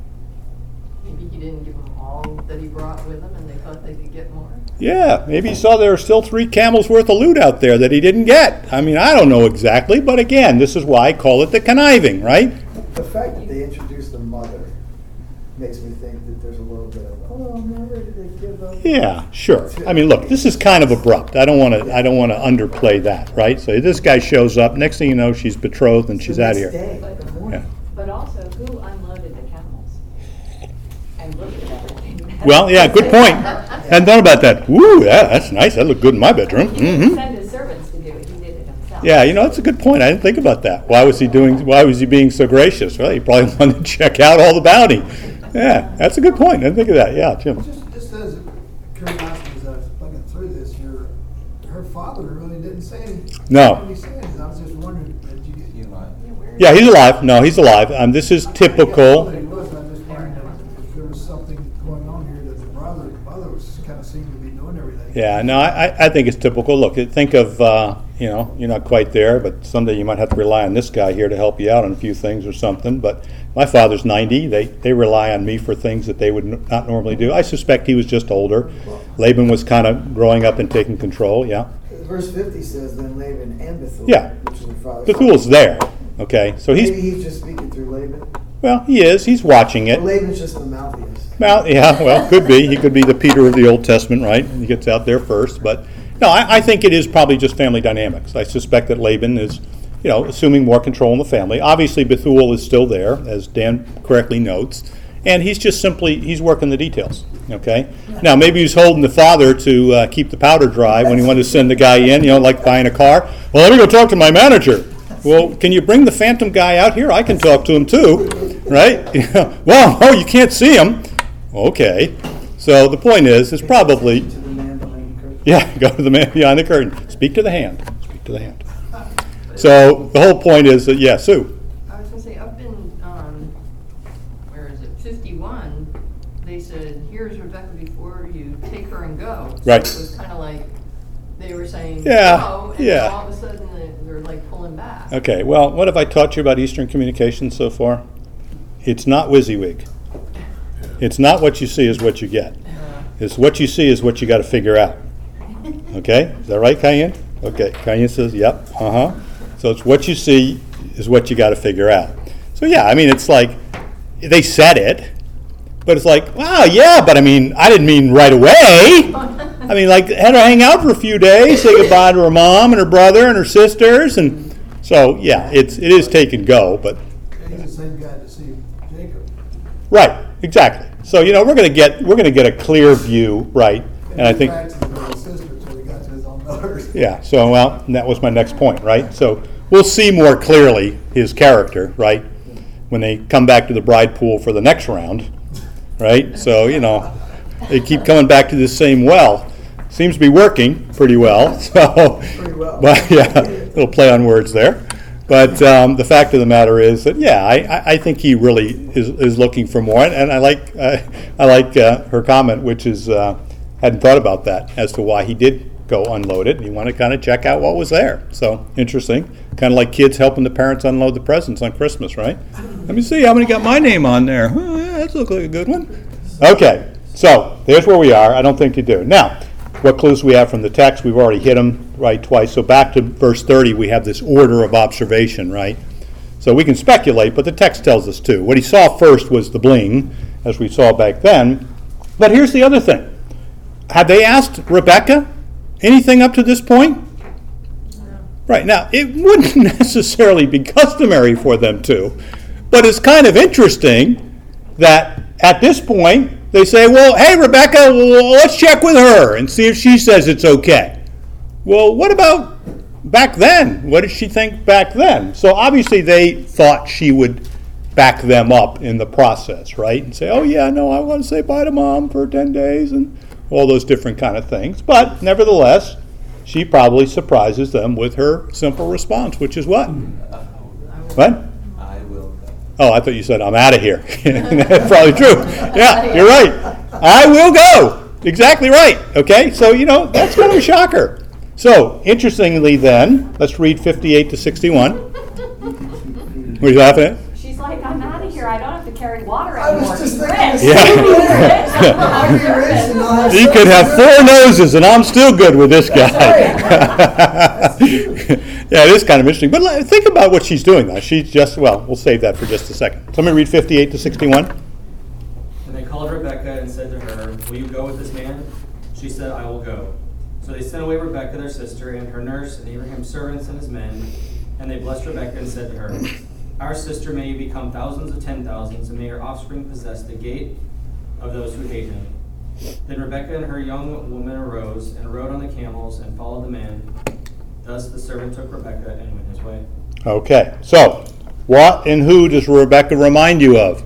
Maybe he didn't give them all that he brought with him and they thought they could get more.
Yeah, maybe he saw there were still three camels worth of loot out there that he didn't get. I mean, I don't know exactly, but again, this is why I call it the conniving, right?
The fact that they introduced the mother makes me think that there's a little bit of, oh, remember, did they give up?
Yeah, sure. I mean, look, this is kind of abrupt. I don't want to. I don't want to underplay that, right? So this guy shows up. Next thing you know, she's betrothed and she's out of here.
Next day, the morning.
Yeah.
But also, who unloaded the camels? And looked at everything.
Well, yeah, good point. Hadn't thought about that. Woo, yeah, that's nice. That looked good in my bedroom.
He didn't
hmm
send his servants to do it, he did it himself.
Yeah, you know, that's a good point. I didn't think about that. Why was he doing? Why was he being so gracious? Well, he probably wanted to check out all the bounty. Yeah, that's a good point. I didn't think of that. Yeah, Jim.
Just, just as curiosity, as I was looking through this, your, her father really didn't say anything.
No.
What did he say? I was just wondering, did you get?
You know,
Yeah, he's alive. No, he's alive. Um, this is typical.
He was, I just wondered if there was something going on here that the brother, the mother was kind of seemed to be doing everything.
Yeah, no, I, I think it's typical. Look, think of, uh, you know, you're not quite there, but someday you might have to rely on this guy here to help you out on a few things or something. But my father's ninety. They they rely on me for things that they would n- not normally do. I suspect he was just older. Laban was kind of growing up and taking control, yeah.
Verse fifty says, then Laban and Bethuel,
Yeah.
which is the father.
Bethuel's there, okay? So
Maybe
he's,
he's just speaking through Laban.
well, he is. He's watching it.
Or Laban's just the mouthiest.
Well, yeah, well, could be. He could be the Peter of the Old Testament, right? He gets out there first. But no, I, I think it is probably just family dynamics. I suspect that Laban is, you know, assuming more control in the family. Obviously, Bethuel is still there, as Dan correctly notes. And he's just simply, he's working the details, okay? Now, maybe he's holding the father to uh, keep the powder dry when he wanted to send the guy in, you know, like buying a car. Well, let me go talk to my manager. Well, can you bring the phantom guy out here? I can talk to him too, right? Well, oh, you can't see him. Okay. So the point is, it's probably,
To the man behind the curtain.
yeah, go to the man behind the curtain. Speak to the hand. Speak to the hand. So the whole point is that, yeah, Sue.
I was gonna say, up in, um, where is it, fifty-one, they said, here's Rebecca before you take her and go. So
Right.
it was kinda like, they were saying,
Yeah,
go, and
yeah.
then all of a sudden, they- they're like pulling back.
Okay, well, what have I taught you about Eastern communications so far? It's not WYSIWYG. It's not what you see is what you get. It's what you see is what you got to figure out. Okay, is that right, Cayenne? Okay, Cayenne says, yep, uh-huh. So it's what you see is what you got to figure out. So yeah, I mean, it's like, they said it, but it's like, wow, yeah, but I mean, I didn't mean right away. I mean, like, had her hang out for a few days, say goodbye to her mom and her brother and her sisters, and so, yeah, it's, it is take and go, but,
And he's the same guy that see Jacob.
right, exactly. So, you know, we're gonna get, we're gonna get a clear view, right, and I think,
Back to the little sister until he got to his own daughters.
yeah, so, well, and that was my next point, right? So, we'll see more clearly his character, right, when they come back to the bride pool for the next round, right? So, you know, they keep coming back to the same well. Seems to be working pretty well, so.
Pretty well.
But, yeah, little play on words there. But um, the fact of the matter is that, yeah, I, I- I think he really is, is looking for more. And, and I like, uh, I like uh, her comment, which is, uh, hadn't thought about that, as to why he did go unload it. And he wanted to kind of check out what was there. So, interesting. Kind of like kids helping the parents unload the presents on Christmas, right? Let me see how many got my name on there. Oh, yeah, that looks like a good one. Okay, so here's where we are. I don't think you do. Now, what clues we have from the text? We've already hit them, right, twice. So back to verse thirty, we have this order of observation, right? So we can speculate, but the text tells us too. What he saw first was the bling, as we saw back then. But here's the other thing. Had they asked Rebecca anything up to this point? Right, now, it wouldn't necessarily be customary for them to, but it's kind of interesting that at this point, they say, well, hey, Rebecca, well, let's check with her and see if she says it's okay. Well, what about back then? What did she think back then? So obviously they thought she would back them up in the process, right? And say, oh, yeah, no, I want to say bye to mom for ten days and all those different kind of things. But nevertheless, she probably surprises them with her simple response, which is what? What?
I will go.
Oh, I thought you said, I'm out of here. That's probably true. Yeah, you're right. I will go. Exactly right. Okay, so, you know, that's kind of a shocker. So, interestingly then, let's read fifty-eight to sixty-one. What are you laughing at?
She's like, I'm out of here, I don't have to carry water
I was
anymore.
just
Rich.
thinking-
Yeah.
I'll be rich and I'll have
You could have four noses and I'm still good with this guy. Yeah, it is kind of interesting. But le- think about what she's doing now. She's just, well, we'll save that for just a second. So let me read fifty-eight to sixty-one.
And they called Rebekah and said to her, will you go with this man? She said, I will go. So they sent away Rebekah their sister and her nurse and Abraham's servants and his men. And they blessed Rebekah and said to her, our sister, may you become thousands of ten thousands, and may your offspring possess the gate of those who hate him. Then Rebekah and her young woman arose and rode on the camels and followed the man. Thus the servant took Rebekah and went his way.
Okay, so what and who does Rebecca remind you of?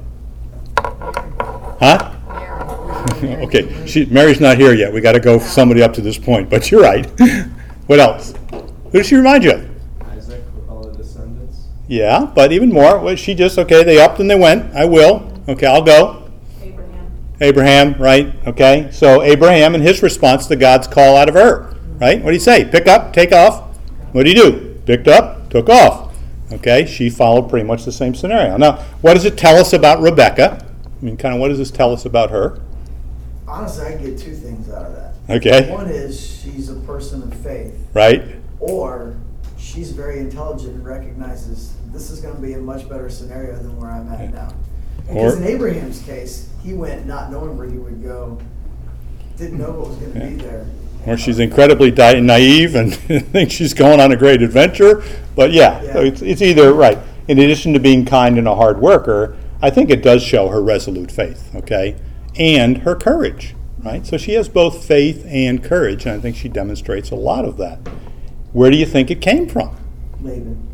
Huh?
Mary.
Okay, she, Mary's not here yet. We got to go for somebody up to this point, but you're right. What else? Who does she remind you of?
Isaac with all the descendants.
Yeah, but even more. Was she just, okay, they upped and they went. I will. Okay, I'll go.
Abraham.
Abraham, right? Okay, so Abraham and his response to God's call out of her, right? What do you say? Pick up, take off. What do you do? Picked up, took off. Okay, she followed pretty much the same scenario. Now, what does it tell us about Rebecca? I mean, kind of what does this tell us about her?
Honestly, I get two things out of that.
Okay.
One is she's a person of faith,
Right?
or she's very intelligent and recognizes this is going to be a much better scenario than where I'm at now. Because
Or-
in Abraham's case, he went not knowing where he would go, didn't know what was going to
Yeah.
be there.
Or she's incredibly di- naive and thinks she's going on a great adventure. But yeah, so
Yeah.
it's, it's either, right, in addition to being kind and a hard worker, I think it does show her resolute faith, okay, and her courage, right? So she has both faith and courage, and I think she demonstrates a lot of that. Where do you think it came from?
Laban.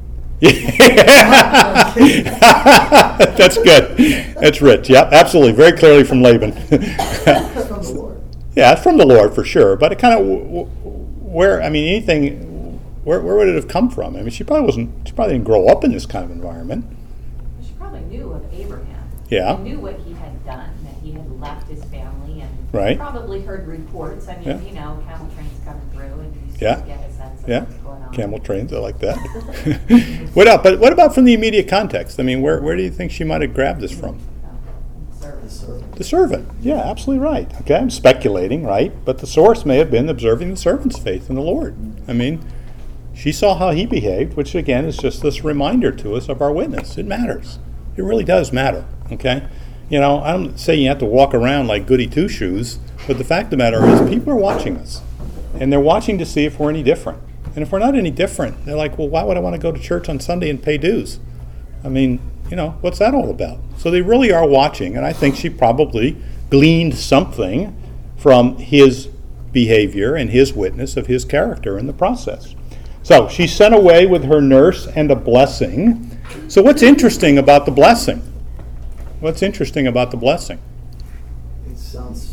That's good. That's rich. Yep, absolutely. Very clearly from Laban.
It's from the Lord.
Yeah, it's from the Lord for sure. But it kind of, where, I mean, anything, where, where would it have come from? I mean, she probably wasn't, she probably didn't grow up in this kind of environment.
She probably knew of Abraham.
Yeah.
And knew what he had done, that he had left his family, and
Right.
probably heard reports. I mean,
Yeah.
you know, camel trains coming through, and you
Yeah.
sort of get a sense of
Yeah,
what's going on.
camel trains, I like that. What up? But what about from the immediate context? I mean, where, where do you think she might have grabbed this from?
Oh,
The
service.
servant.
The servant. Yeah, absolutely right. Okay, I'm speculating, right? But the source may have been observing the servant's faith in the Lord. I mean, she saw how he behaved, which again is just this reminder to us of our witness. It matters. It really does matter. Okay? You know, I don't say you have to walk around like goody two-shoes, but the fact of the matter is people are watching us. And they're watching to see if we're any different. And if we're not any different, they're like, well, why would I want to go to church on Sunday and pay dues? I mean, you know, what's that all about? So they really are watching, and I think she probably gleaned something from his behavior and his witness of his character in the process. So she's sent away with her nurse and a blessing. So what's interesting about the blessing? What's interesting about the blessing?
It sounds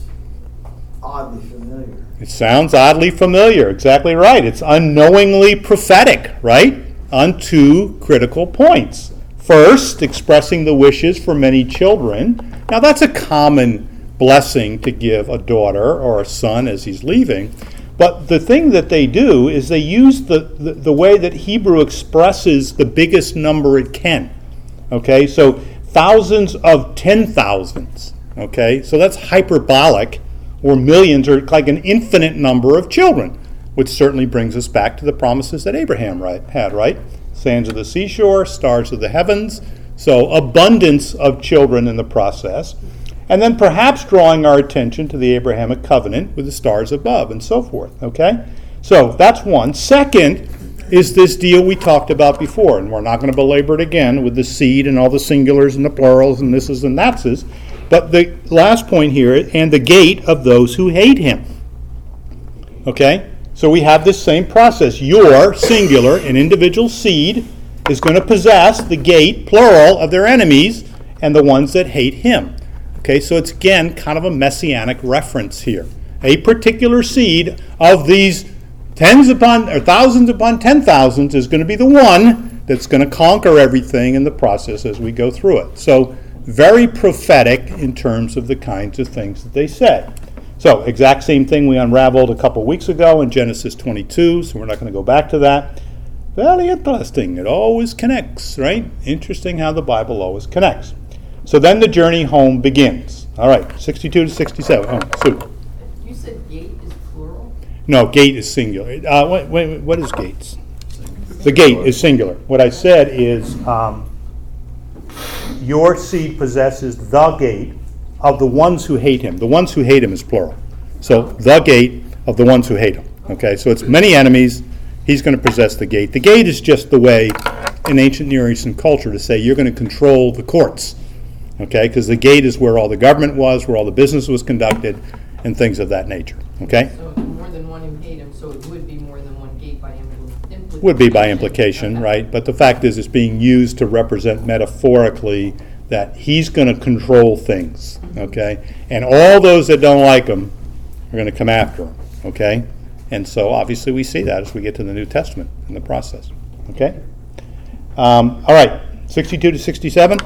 oddly familiar.
It sounds oddly familiar. Exactly right. It's unknowingly prophetic, right? On two critical points. First, expressing the wishes for many children. Now, that's a common blessing to give a daughter or a son as he's leaving. But the thing that they do is they use the, the, the way that Hebrew expresses the biggest number it can. Okay, so thousands of ten thousands. Okay, so that's hyperbolic, or millions, or like an infinite number of children, which certainly brings us back to the promises that Abraham right, had, right? Sands of the seashore, stars of the heavens. So abundance of children in the process. And then perhaps drawing our attention to the Abrahamic covenant with the stars above and so forth, okay? So that's one. Second is this deal we talked about before, and we're not going to belabor it again with the seed and all the singulars and the plurals and thises and thatses. But the last point here, and the gate of those who hate him. Okay? So we have this same process. Your, singular, an individual seed is going to possess the gate, plural, of their enemies and the ones that hate him. Okay, so it's again kind of a messianic reference here. A particular seed of these tens upon, or thousands upon ten thousands is going to be the one that's going to conquer everything in the process as we go through it. So very prophetic in terms of the kinds of things that they said. So exact same thing we unraveled a couple weeks ago in Genesis twenty-two, so we're not going to go back to that. Very interesting. It always connects, right? Interesting how the Bible always connects. So then the journey home begins. All right, sixty-two to sixty-seven. Oh, Sue.
You said gate is plural?
No, gate is singular. Uh, wait, wait, what is gates? The gate is singular. What I said is um, your seed possesses the gate of the ones who hate him. The ones who hate him is plural. So the gate of the ones who hate him. Okay, so it's many enemies. He's going to possess the gate. The gate is just the way in ancient Near Eastern culture to say you're going to control the courts. Okay, because the gate is where all the government was, where all the business was conducted, and things of that nature. Okay?
So it's more than one who hate him, so it would be more than one gate by impl- implication.
Would be by implication,
Okay.
right? But the fact is it's being used to represent metaphorically that he's going to control things. Okay? And all those that don't like him are going to come after him. Okay? And so obviously we see that as we get to the New Testament in the process. Okay? Um, all right, sixty-two to sixty-seven.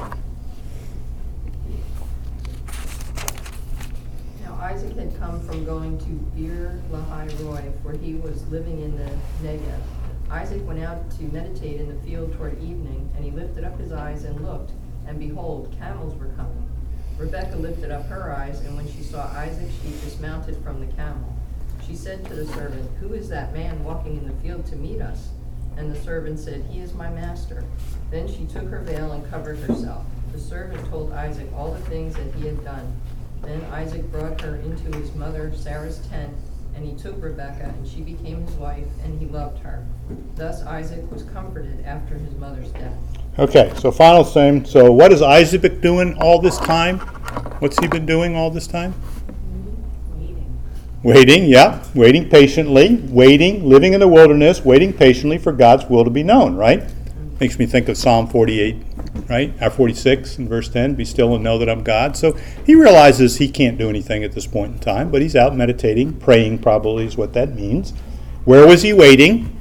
Isaac had come from going to Beer Lahai Roy, for he was living in the Negev. Isaac went out to meditate in the field toward evening, and he lifted up his eyes and looked, and behold, camels were coming. Rebekah lifted up her eyes, and when she saw Isaac, she dismounted from the camel. She said to the servant, "Who is that man walking in the field to meet us?" And the servant said, "He is my master." Then she took her veil and covered herself. The servant told Isaac all the things that he had done. Then Isaac brought her into his mother Sarah's tent, and he took Rebekah, and she became his wife, and he loved her. Thus Isaac was comforted after his mother's death.
Okay, so final thing. So what is Isaac doing all this time? What's he been doing all this time?
Waiting.
Waiting, yeah. Waiting patiently. Waiting, living in the wilderness, waiting patiently for God's will to be known, right? Makes me think of Psalm forty-eight, right? Uh, forty-six in verse ten, be still and know that I'm God. So he realizes he can't do anything at this point in time, but he's out meditating, praying probably is what that means. Where was he waiting?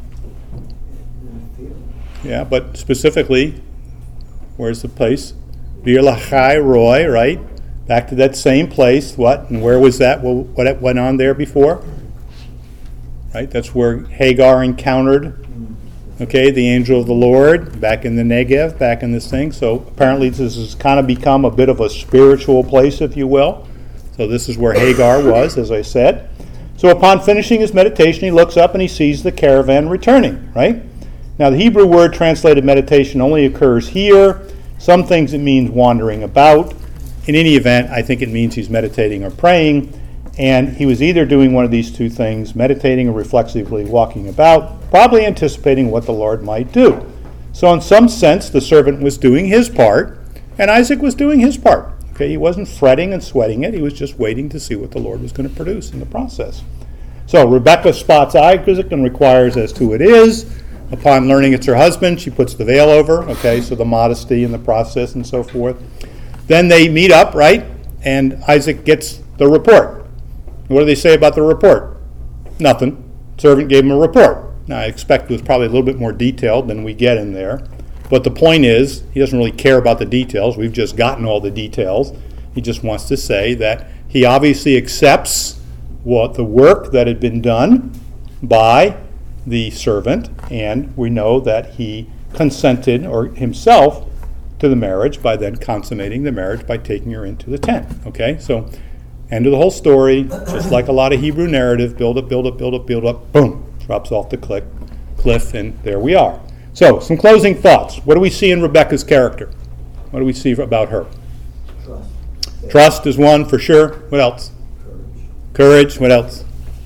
In the field.
Yeah, but specifically, where's the place? Bir Lahai Roy, right? Back to that same place. What? And where was that? Well, what went on there before? Right? That's where Hagar encountered, okay, the angel of the Lord, back in the Negev, back in this thing. So apparently this has kind of become a bit of a spiritual place, if you will. So this is where Hagar was, as I said. So upon finishing his meditation, he looks up and he sees the caravan returning, right? Now the Hebrew word translated meditation only occurs here. Some things it means wandering about. In any event, I think it means he's meditating or praying. And he was either doing one of these two things, meditating or reflexively walking about, probably anticipating what the Lord might do. So in some sense, the servant was doing his part, and Isaac was doing his part. Okay, he wasn't fretting and sweating it. He was just waiting to see what the Lord was going to produce in the process. So Rebekah spots Isaac and requires as to who it is. Upon learning it's her husband, she puts the veil over. Okay, so the modesty in the process and so forth. Then they meet up, right? And Isaac gets the report. What do they say about the report? Nothing. Servant gave him a report. Now, I expect it was probably a little bit more detailed than we get in there. But the point is, he doesn't really care about the details. We've just gotten all the details. He just wants to say that he obviously accepts what the work that had been done by the servant, and we know that he consented, or himself, to the marriage by then consummating the marriage by taking her into the tent. Okay, so end of the whole story, just like a lot of Hebrew narrative, build up, build up, build up, build up, boom, drops off the cliff, cliff, and there we are. So, some closing thoughts. What do we see in Rebekah's character? What do we see about her?
Trust.
Trust is one for sure. What else?
Courage.
Courage. What else?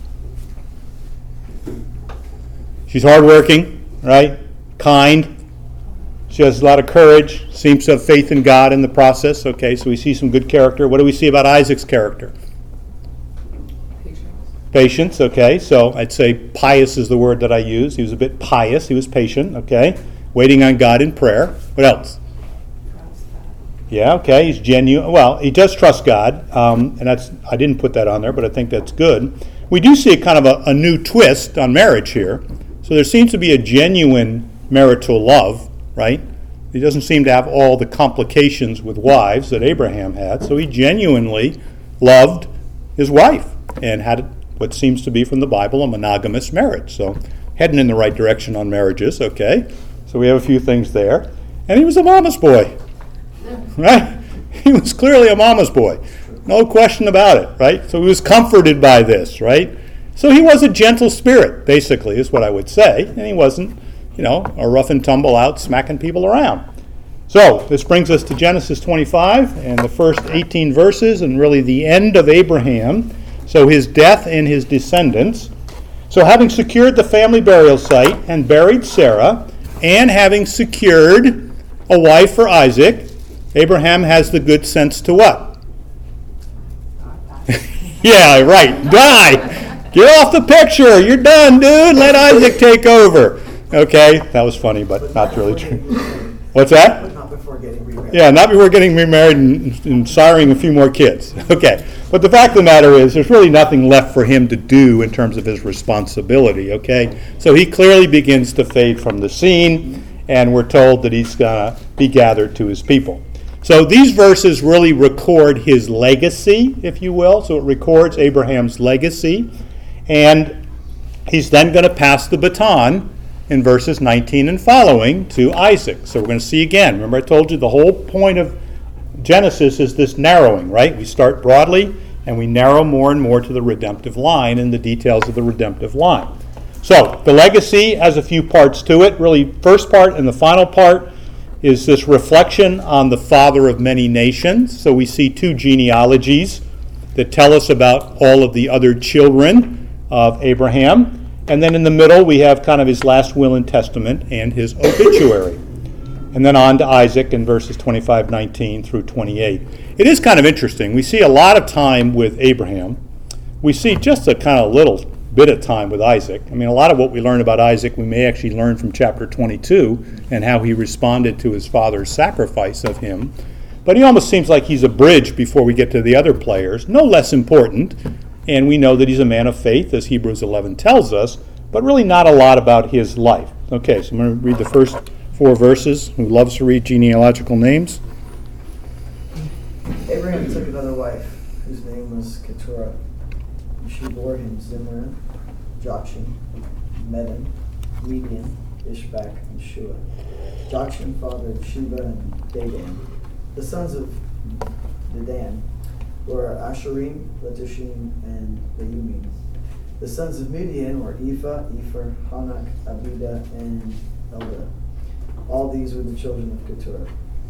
She's hardworking, right? Kind. She has a lot of courage. Seems to have faith in God in the process. Okay, so we see some good character. What do we see about Isaac's character?
Patience.
Patience, okay. So I'd say pious is the word that I use. He was a bit pious. He was patient, okay. Waiting on God in prayer. What else? Yeah, okay. He's genuine. Well, he does trust God, um, and that's I didn't put that on there, but I think that's good. We do see a kind of a, a new twist on marriage here. So there seems to be a genuine marital love, right? He doesn't seem to have all the complications with wives that Abraham had. So he genuinely loved his wife and had what seems to be from the Bible a monogamous marriage. So heading in the right direction on marriages, okay? So we have a few things there. And he was a mama's boy, right? He was clearly a mama's boy. No question about it, right? So he was comforted by this, right? So he was a gentle spirit, basically, is what I would say. And he wasn't, you know, a rough and tumble out smacking people around. So this brings us to Genesis twenty-five and the first eighteen verses and really the end of Abraham. So his death and his descendants. So having secured the family burial site and buried Sarah, and having secured a wife for Isaac, Abraham has the good sense to what? Yeah, right. Die. Get off the picture. You're done, dude. Let Isaac take over. Okay, that was funny, but not really true. What's that?
But not before getting remarried.
Yeah, not before getting remarried and, and siring a few more kids. Okay, but the fact of the matter is there's really nothing left for him to do in terms of his responsibility, okay? So he clearly begins to fade from the scene, and we're told that he's going to be gathered to his people. So these verses really record his legacy, if you will. So it records Abraham's legacy, and he's then going to pass the baton in verses nineteen and following to Isaac. So we're going to see again. Remember I told you the whole point of Genesis is this narrowing, right? We start broadly and we narrow more and more to the redemptive line and the details of the redemptive line. So the legacy has a few parts to it. Really, first part and the final part is this reflection on the father of many nations. So we see two genealogies that tell us about all of the other children of Abraham. And then in the middle, we have kind of his last will and testament and his obituary. and then on to Isaac in verses twenty-five, nineteen through twenty-eight. It is kind of interesting. We see a lot of time with Abraham. We see just a kind of little bit of time with Isaac. I mean, a lot of what we learn about Isaac, we may actually learn from chapter twenty-two and how he responded to his father's sacrifice of him. But he almost seems like he's a bridge before we get to the other players, no less important. And we know that he's a man of faith, as Hebrews eleven tells us, but really not a lot about his life. Okay, so I'm going to read the first four verses. Who loves to read genealogical names?
Abraham took another wife, whose name was Keturah. She bore him Zimran, Jokshan, Medan, Median, Ishbak, and Shua. Jokshan fathered Sheba and Dedan. The sons of Dedan were Asherim, Letushim, and Leumim. The sons of Midian were Ephah, Epher, Hanak, Abida, and Eldah. All these were the children of Keturah.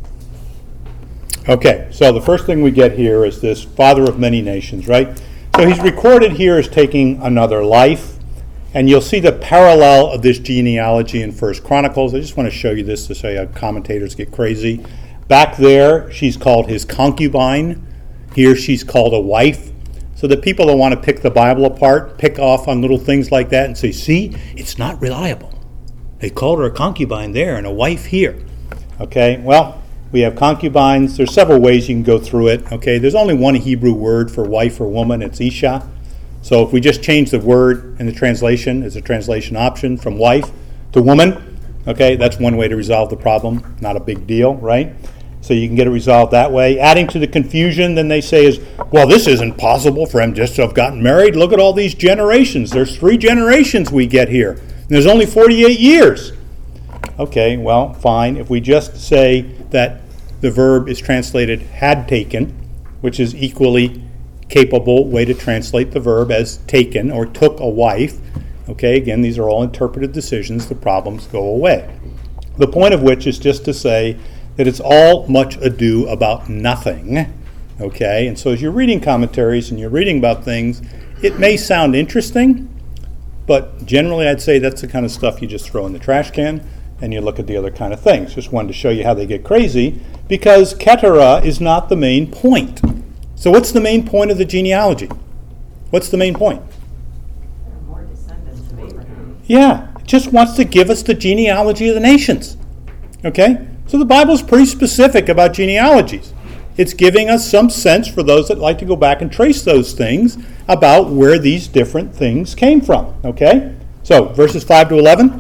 Okay, so the first thing we get here is this father of many nations, right? So he's recorded here as taking another life, and you'll see the parallel of this genealogy in First Chronicles. I just want to show you this to show you how commentators get crazy. Back there, she's called his concubine. Here, she's called a wife. So the people that want to pick the Bible apart, pick off on little things like that and say, see, it's not reliable. They called her a concubine there and a wife here. Okay, well, we have concubines. There's several ways you can go through it. Okay, there's only one Hebrew word for wife or woman. It's isha. So if we just change the word in the translation as a translation option from wife to woman, okay, that's one way to resolve the problem. Not a big deal, right? So you can get it resolved that way. Adding to the confusion, then they say is, well, this isn't possible for him just to have gotten married. Look at all these generations. There's three generations we get here. And there's only forty-eight years. Okay, well, fine. If we just say that the verb is translated had taken, which is equally capable way to translate the verb as taken or took a wife. Okay, again, these are all interpretive decisions. The problems go away. The point of which is just to say that it's all much ado about nothing. Okay, and so as you're reading commentaries and you're reading about things, it may sound interesting, but generally I'd say that's the kind of stuff you just throw in the trash can and you look at the other kind of things. Just wanted to show you how they get crazy, because Keturah is not the main point. So what's the main point of the genealogy? What's the main point?
There are more descendants of Abraham.
Yeah, it just wants to give us the genealogy of the nations. Okay? So the Bible is pretty specific about genealogies. It's giving us some sense for those that like to go back and trace those things about where these different things came from. Okay? So, verses five to eleven.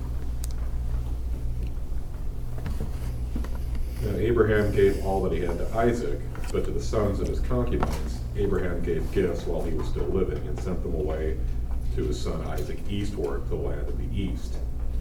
Now Abraham gave all that he had to Isaac, but to the sons of his concubines Abraham gave gifts while he was still living, and sent them away to his son Isaac eastward, the land of the east.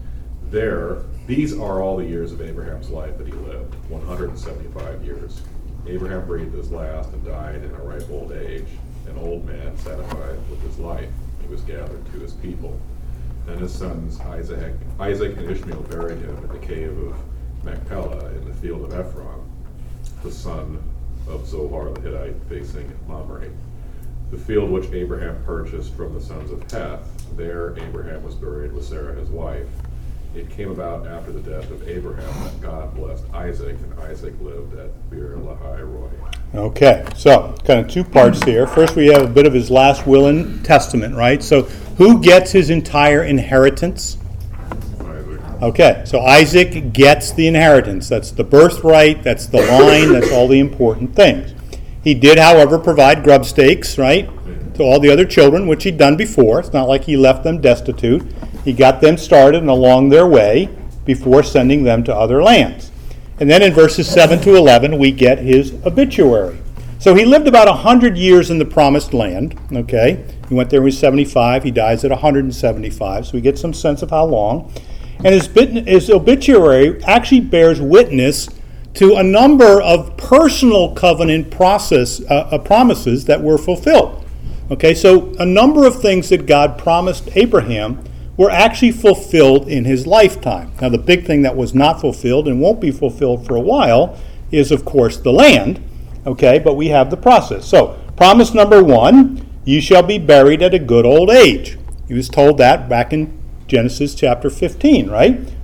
There, these are all the years of Abraham's life that he lived, one hundred seventy-five years. Abraham breathed his last and died in a ripe old age, an old man satisfied with his life. He was gathered to his people. Then his sons Isaac, Isaac and Ishmael buried him in the cave of Machpelah in the field of Ephron, the son of Zohar the Hittite, facing Mamre. The field which Abraham purchased from the sons of Heth, there Abraham was buried with Sarah his wife. It came about after the death of Abraham that God blessed Isaac, and Isaac lived at Beer Lahai Roi.
Okay, so kind of two parts here. First, we have a bit of his last will and testament, right? So who gets his entire inheritance?
Isaac.
Okay, so Isaac gets the inheritance. That's the birthright, that's the line, that's all the important things. He did, however, provide grub stakes, right, to all the other children, which he'd done before. It's not like he left them destitute. He got them started and along their way before sending them to other lands. And then in verses seven to eleven, we get his obituary. So he lived about one hundred years in the promised land, okay? He went there when he was seventy-five. He dies at one hundred seventy-five, so we get some sense of how long. And his, his obituary actually bears witness to a number of personal covenant process uh, uh, promises that were fulfilled. Okay, so a number of things that God promised Abraham were actually fulfilled in his lifetime. Now, the big thing that was not fulfilled and won't be fulfilled for a while is, of course, the land. Okay, but we have the process. So, promise number one, you shall be buried at a good old age. He was told that back in Genesis chapter fifteen, right?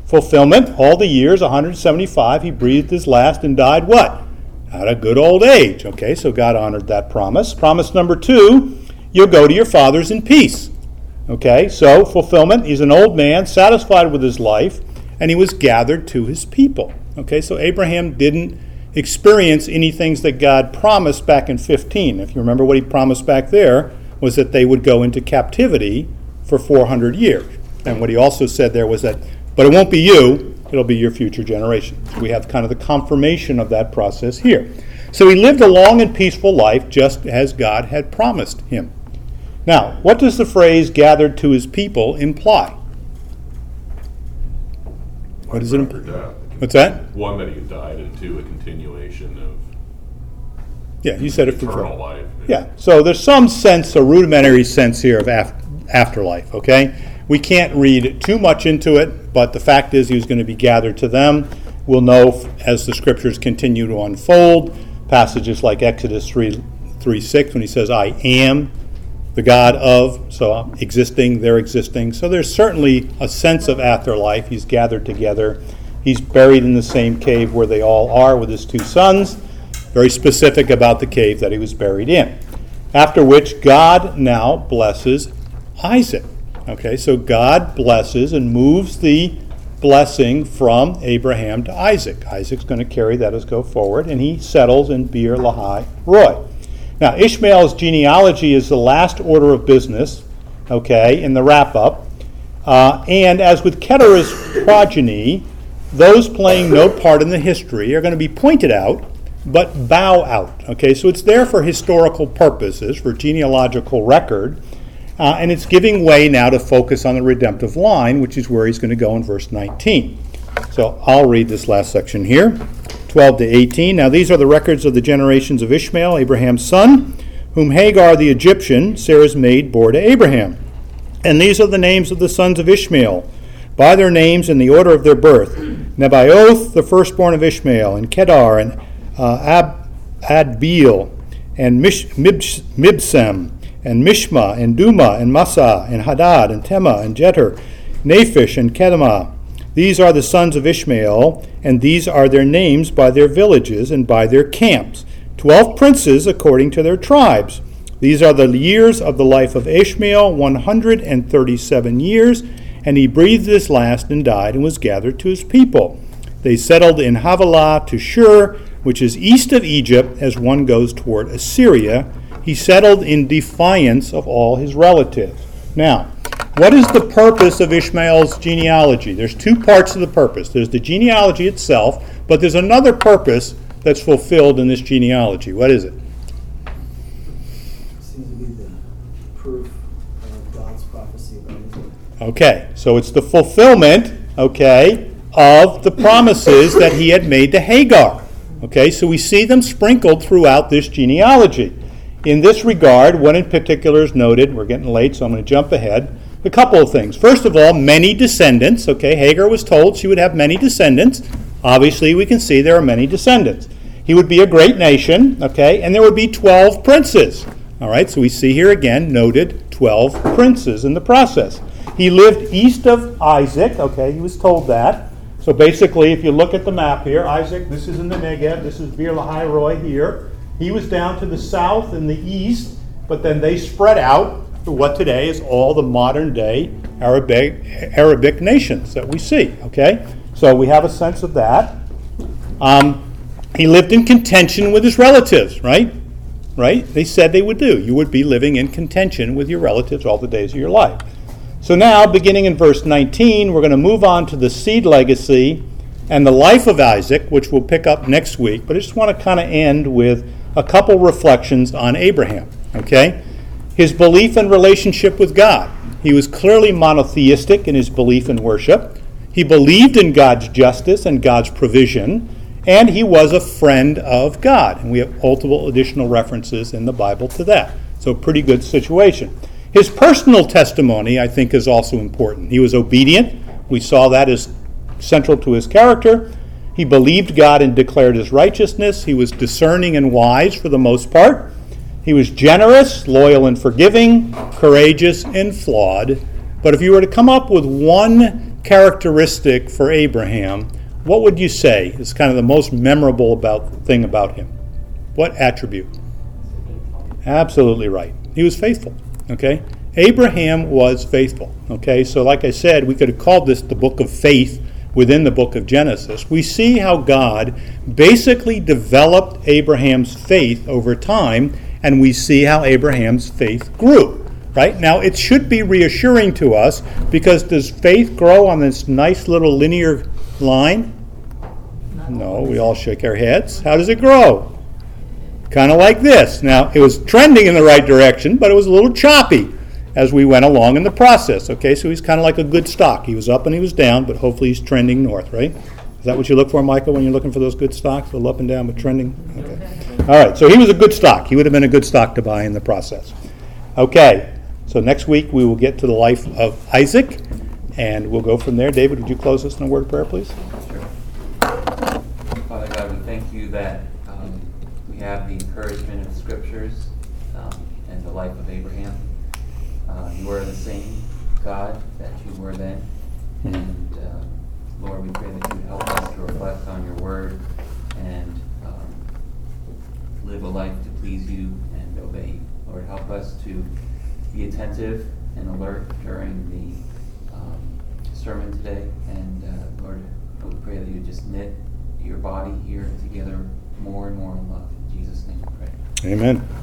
fulfillment, all the years, one hundred seventy-five, he breathed his last and died what? At a good old age. Okay, so God honored that promise. Promise number two, you'll go to your fathers in peace. Okay, so fulfillment, he's an old man, satisfied with his life, and he was gathered to his people. Okay, so Abraham didn't experience any things that God promised back in fifteen. If you remember what he promised back there was that they would go into captivity for four hundred years. And what he also said there was that, but it won't be you, it'll be your future generations. So we have kind of the confirmation of that process here. So he lived a long and peaceful life just as God had promised him. Now, what does the phrase gathered to his people imply? What does it
After
imply?
death.
What's that?
One, that he died, and two, a continuation of
Yeah, you said it for
eternal life.
Yeah, so there's some sense, a rudimentary sense here of af- afterlife, okay? We can't read too much into it, but the fact is he was going to be gathered to them. We'll know f- as the scriptures continue to unfold, passages like Exodus three, three six, when he says, I am the God of, so I'm existing, they're existing. So there's certainly a sense of afterlife. He's gathered together. He's buried in the same cave where they all are with his two sons. Very specific about the cave that he was buried in. After which God now blesses Isaac. Okay, so God blesses and moves the blessing from Abraham to Isaac. Isaac's going to carry that as go forward, and he settles in Beer Lahai Roy. Now, Ishmael's genealogy is the last order of business, okay, in the wrap-up. Uh, and as with Keturah's progeny, those playing no part in the history are going to be pointed out, but bow out. Okay, so it's there for historical purposes, for genealogical record, uh, and it's giving way now to focus on the redemptive line, which is where he's going to go in verse nineteen. So I'll read this last section here, twelve to eighteen. Now these are the records of the generations of Ishmael, Abraham's son, whom Hagar the Egyptian, Sarah's maid, bore to Abraham. And these are the names of the sons of Ishmael, by their names in the order of their birth. Nebaioth, the firstborn of Ishmael, and Kedar, and uh, Ab, Adbeel, and Mish, Mibs, Mibsam, and Mishma, and Duma, and Massa, and Hadad, and Tema, and Jeter, Naphish, and Kedemah. These are the sons of Ishmael, and these are their names by their villages and by their camps. Twelve princes according to their tribes. These are the years of the life of Ishmael, one hundred thirty-seven years, and he breathed his last and died and was gathered to his people. They settled in Havilah to Shur, which is east of Egypt as one goes toward Assyria. He settled in defiance of all his relatives. Now, what is the purpose of Ishmael's genealogy? There's two parts of the purpose. There's the genealogy itself, but there's another purpose that's fulfilled in this genealogy. What is it?
Seems to be the proof of God's prophecy about Israel.
Okay, so it's the fulfillment, okay, of the promises that he had made to Hagar. Okay, so we see them sprinkled throughout this genealogy. In this regard, one in particular is noted. We're getting late, so I'm going to jump ahead. A couple of things. First of all, many descendants. Okay, Hagar was told she would have many descendants. Obviously, we can see there are many descendants. He would be a great nation, okay, and there would be twelve princes. All right, so we see here again noted twelve princes in the process. He lived east of Isaac, okay, he was told that. So basically, if you look at the map here, Isaac, this is in the Negev, this is Beer Lahai Roy here. He was down to the south and the east, but then they spread out to what today is all the modern-day Arabic, Arabic nations that we see, okay? So we have a sense of that. Um, he lived in contention with his relatives, right? Right? They said they would do. You would be living in contention with your relatives all the days of your life. So now, beginning in verse nineteen, we're going to move on to the seed legacy and the life of Isaac, which we'll pick up next week. But I just want to kind of end with a couple reflections on Abraham, okay? His belief and relationship with God. He was clearly monotheistic in his belief and worship. He believed in God's justice and God's provision, and he was a friend of God. And we have multiple additional references in the Bible to that. So pretty good situation. His personal testimony, I think, is also important. He was obedient. We saw that as central to his character. He believed God and declared his righteousness. He was discerning and wise for the most part. He was generous, loyal and forgiving, courageous and flawed. But if you were to come up with one characteristic for Abraham, what would you say is kind of the most memorable about thing about him? What attribute? Absolutely right. He was faithful. Okay? Abraham was faithful. Okay? So like I said, we could have called this the book of faith within the book of Genesis. We see how God basically developed Abraham's faith over time, and we see how Abraham's faith grew. Right? Now, it should be reassuring to us, because does faith grow on this nice little linear line? No, we all shake our heads. How does it grow? Kind of like this. Now, it was trending in the right direction, but it was a little choppy as we went along in the process. Okay, so he's kind of like a good stock. He was up and he was down, but hopefully he's trending north, right? Is that what you look for, Michael, when you're looking for those good stocks? A little up and down, but trending? Okay. All right, so he was a good stock. He would have been a good stock to buy in the process. Okay, so next week we will get to the life of Isaac, and we'll go from there. David, would you close us in a word of prayer, please?
Sure. Father God, we thank you that um, we have the encouragement of the Scriptures um, and the life of Abraham. Uh, you are the same God that you were then. And uh, Lord, we pray that you help us to reflect on your word and um, live a life to please you and obey you. Lord, help us to be attentive and alert during the um, sermon today. And uh, Lord, we pray that you just knit your body here together more and more in love. In Jesus' name we pray.
Amen.